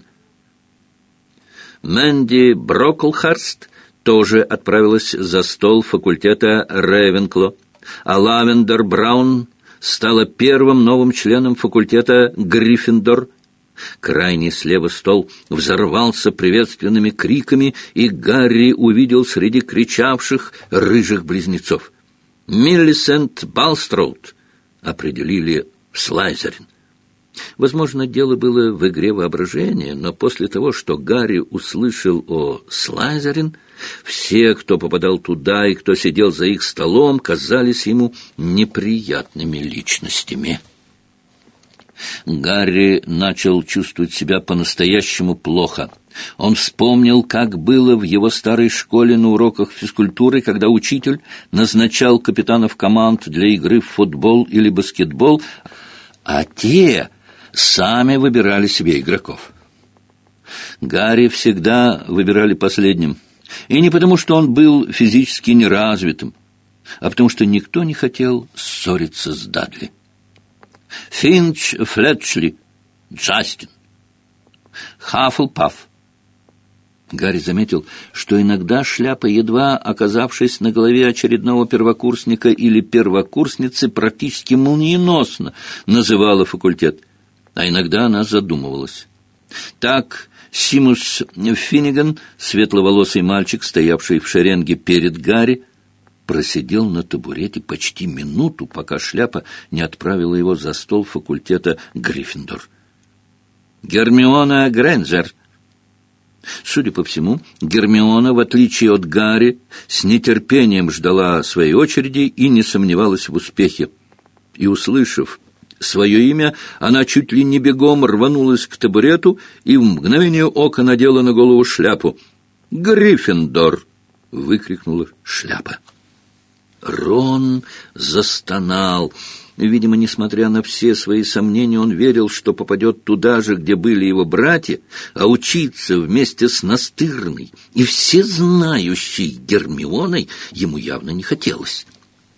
Мэнди Броклхарст тоже отправилась за стол факультета Рейвенкло, а Лавендер Браун стала первым новым членом факультета Гриффиндор. Крайний слева стол взорвался приветственными криками, и Гарри увидел среди кричавших рыжих близнецов. Миллисент Балстроуд определили в Слайзерин. Возможно, дело было в игре воображения, но после того, что Гарри услышал о Слайзерин, все, кто попадал туда и кто сидел за их столом, казались ему неприятными личностями. Гарри начал чувствовать себя по-настоящему плохо. Он вспомнил, как было в его старой школе на уроках физкультуры, когда учитель назначал капитанов команд для игры в футбол или баскетбол, а те сами выбирали себе игроков. Гарри всегда выбирали последним. И не потому, что он был физически неразвитым, а потому, что никто не хотел ссориться с Дадли. Финч, Флетчли, Джастин, Хаффлпафф. Гарри заметил, что иногда шляпа, едва оказавшись на голове очередного первокурсника или первокурсницы, практически молниеносно называла факультет, а иногда она задумывалась. Так Симус Финниган, светловолосый мальчик, стоявший в шеренге перед Гарри, просидел на табурете почти минуту, пока шляпа не отправила его за стол факультета Гриффиндор. Гермиона Грэнджер. Судя по всему, Гермиона, в отличие от Гарри, с нетерпением ждала своей очереди и не сомневалась в успехе. И, услышав свое имя, она чуть ли не бегом рванулась к табурету и в мгновение ока надела на голову шляпу. «Гриффиндор!» — выкрикнула шляпа. Рон застонал. Видимо, несмотря на все свои сомнения, он верил, что попадет туда же, где были его братья, а учиться вместе с настырной и всезнающей Гермионой ему явно не хотелось.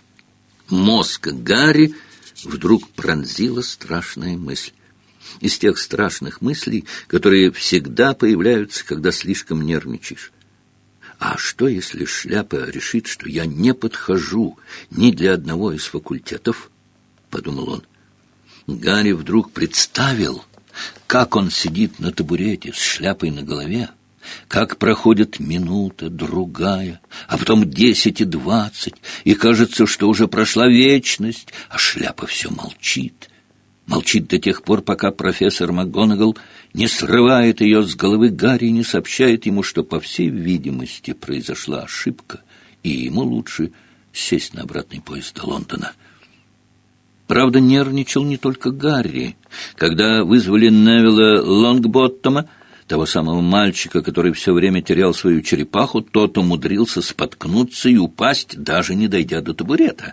Мозг Гарри вдруг пронзила страшная мысль. Из тех страшных мыслей, которые всегда появляются, когда слишком нервничаешь. А что, если шляпа решит, что я не подхожу ни для одного из факультетов? — подумал он. Гарри вдруг представил, как он сидит на табурете с шляпой на голове, как проходит минута, другая, а потом 10 и 20, и кажется, что уже прошла вечность, а шляпа все молчит. Молчит до тех пор, пока профессор МакГонагал не срывает ее с головы Гарри и не сообщает ему, что, по всей видимости, произошла ошибка, и ему лучше сесть на обратный поезд до Лондона. Правда, нервничал не только Гарри. Когда вызвали Невилла Лонгботтома, того самого мальчика, который все время терял свою черепаху, тот умудрился споткнуться и упасть, даже не дойдя до табурета.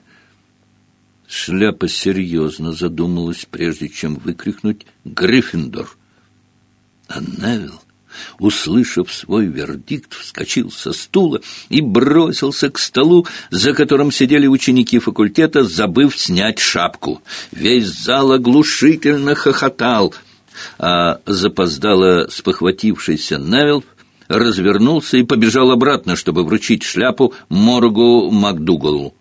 Шляпа серьезно задумалась, прежде чем выкрикнуть «Гриффиндор!». А Невилл, услышав свой вердикт, вскочил со стула и бросился к столу, за которым сидели ученики факультета, забыв снять шапку. Весь зал оглушительно хохотал, а запоздало спохватившийся Невилл развернулся и побежал обратно, чтобы вручить шляпу Моргу МакДугалу.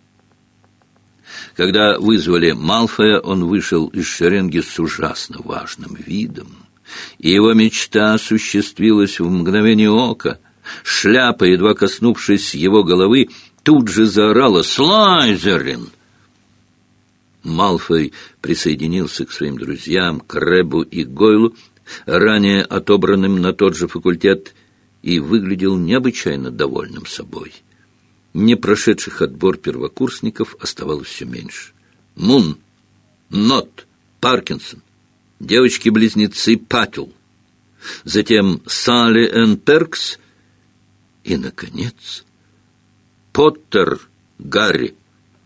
Когда вызвали Малфоя, он вышел из шеренги с ужасно важным видом, и его мечта осуществилась в мгновение ока. Шляпа, едва коснувшись его головы, тут же заорала «Слайзерин!». Малфой присоединился к своим друзьям Крэббу и Гойлу, ранее отобранным на тот же факультет, и выглядел необычайно довольным собой. Не прошедших отбор первокурсников оставалось все меньше. Мун, Нот, Паркинсон, девочки-близнецы Паттл, затем Салли Энн Перкс и, наконец, Поттер Гарри.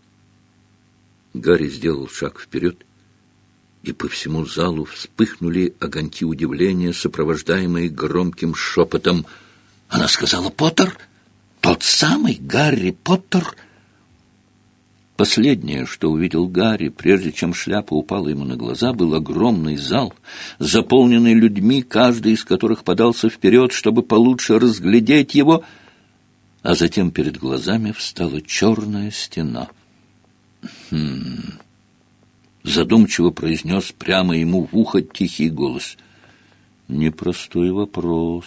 Гарри сделал шаг вперед, и по всему залу вспыхнули огоньки удивления, сопровождаемые громким шепотом. Она сказала «Поттер? Тот самый Гарри Поттер?» Последнее, что увидел Гарри, прежде чем шляпа упала ему на глаза, был огромный зал, заполненный людьми, каждый из которых подался вперед, чтобы получше разглядеть его, а затем перед глазами встала черная стена. Задумчиво произнес прямо ему в ухо тихий голос. Непростой вопрос.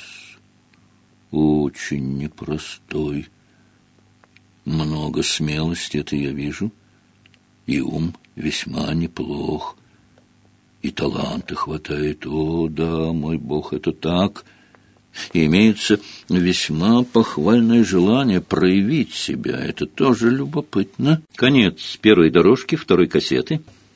Очень непростой. Много смелости, это я вижу. И ум весьма неплох. И таланта хватает. О, да, мой Бог, это так. И имеется весьма похвальное желание проявить себя. Это тоже любопытно. Конец первой дорожки, второй кассеты.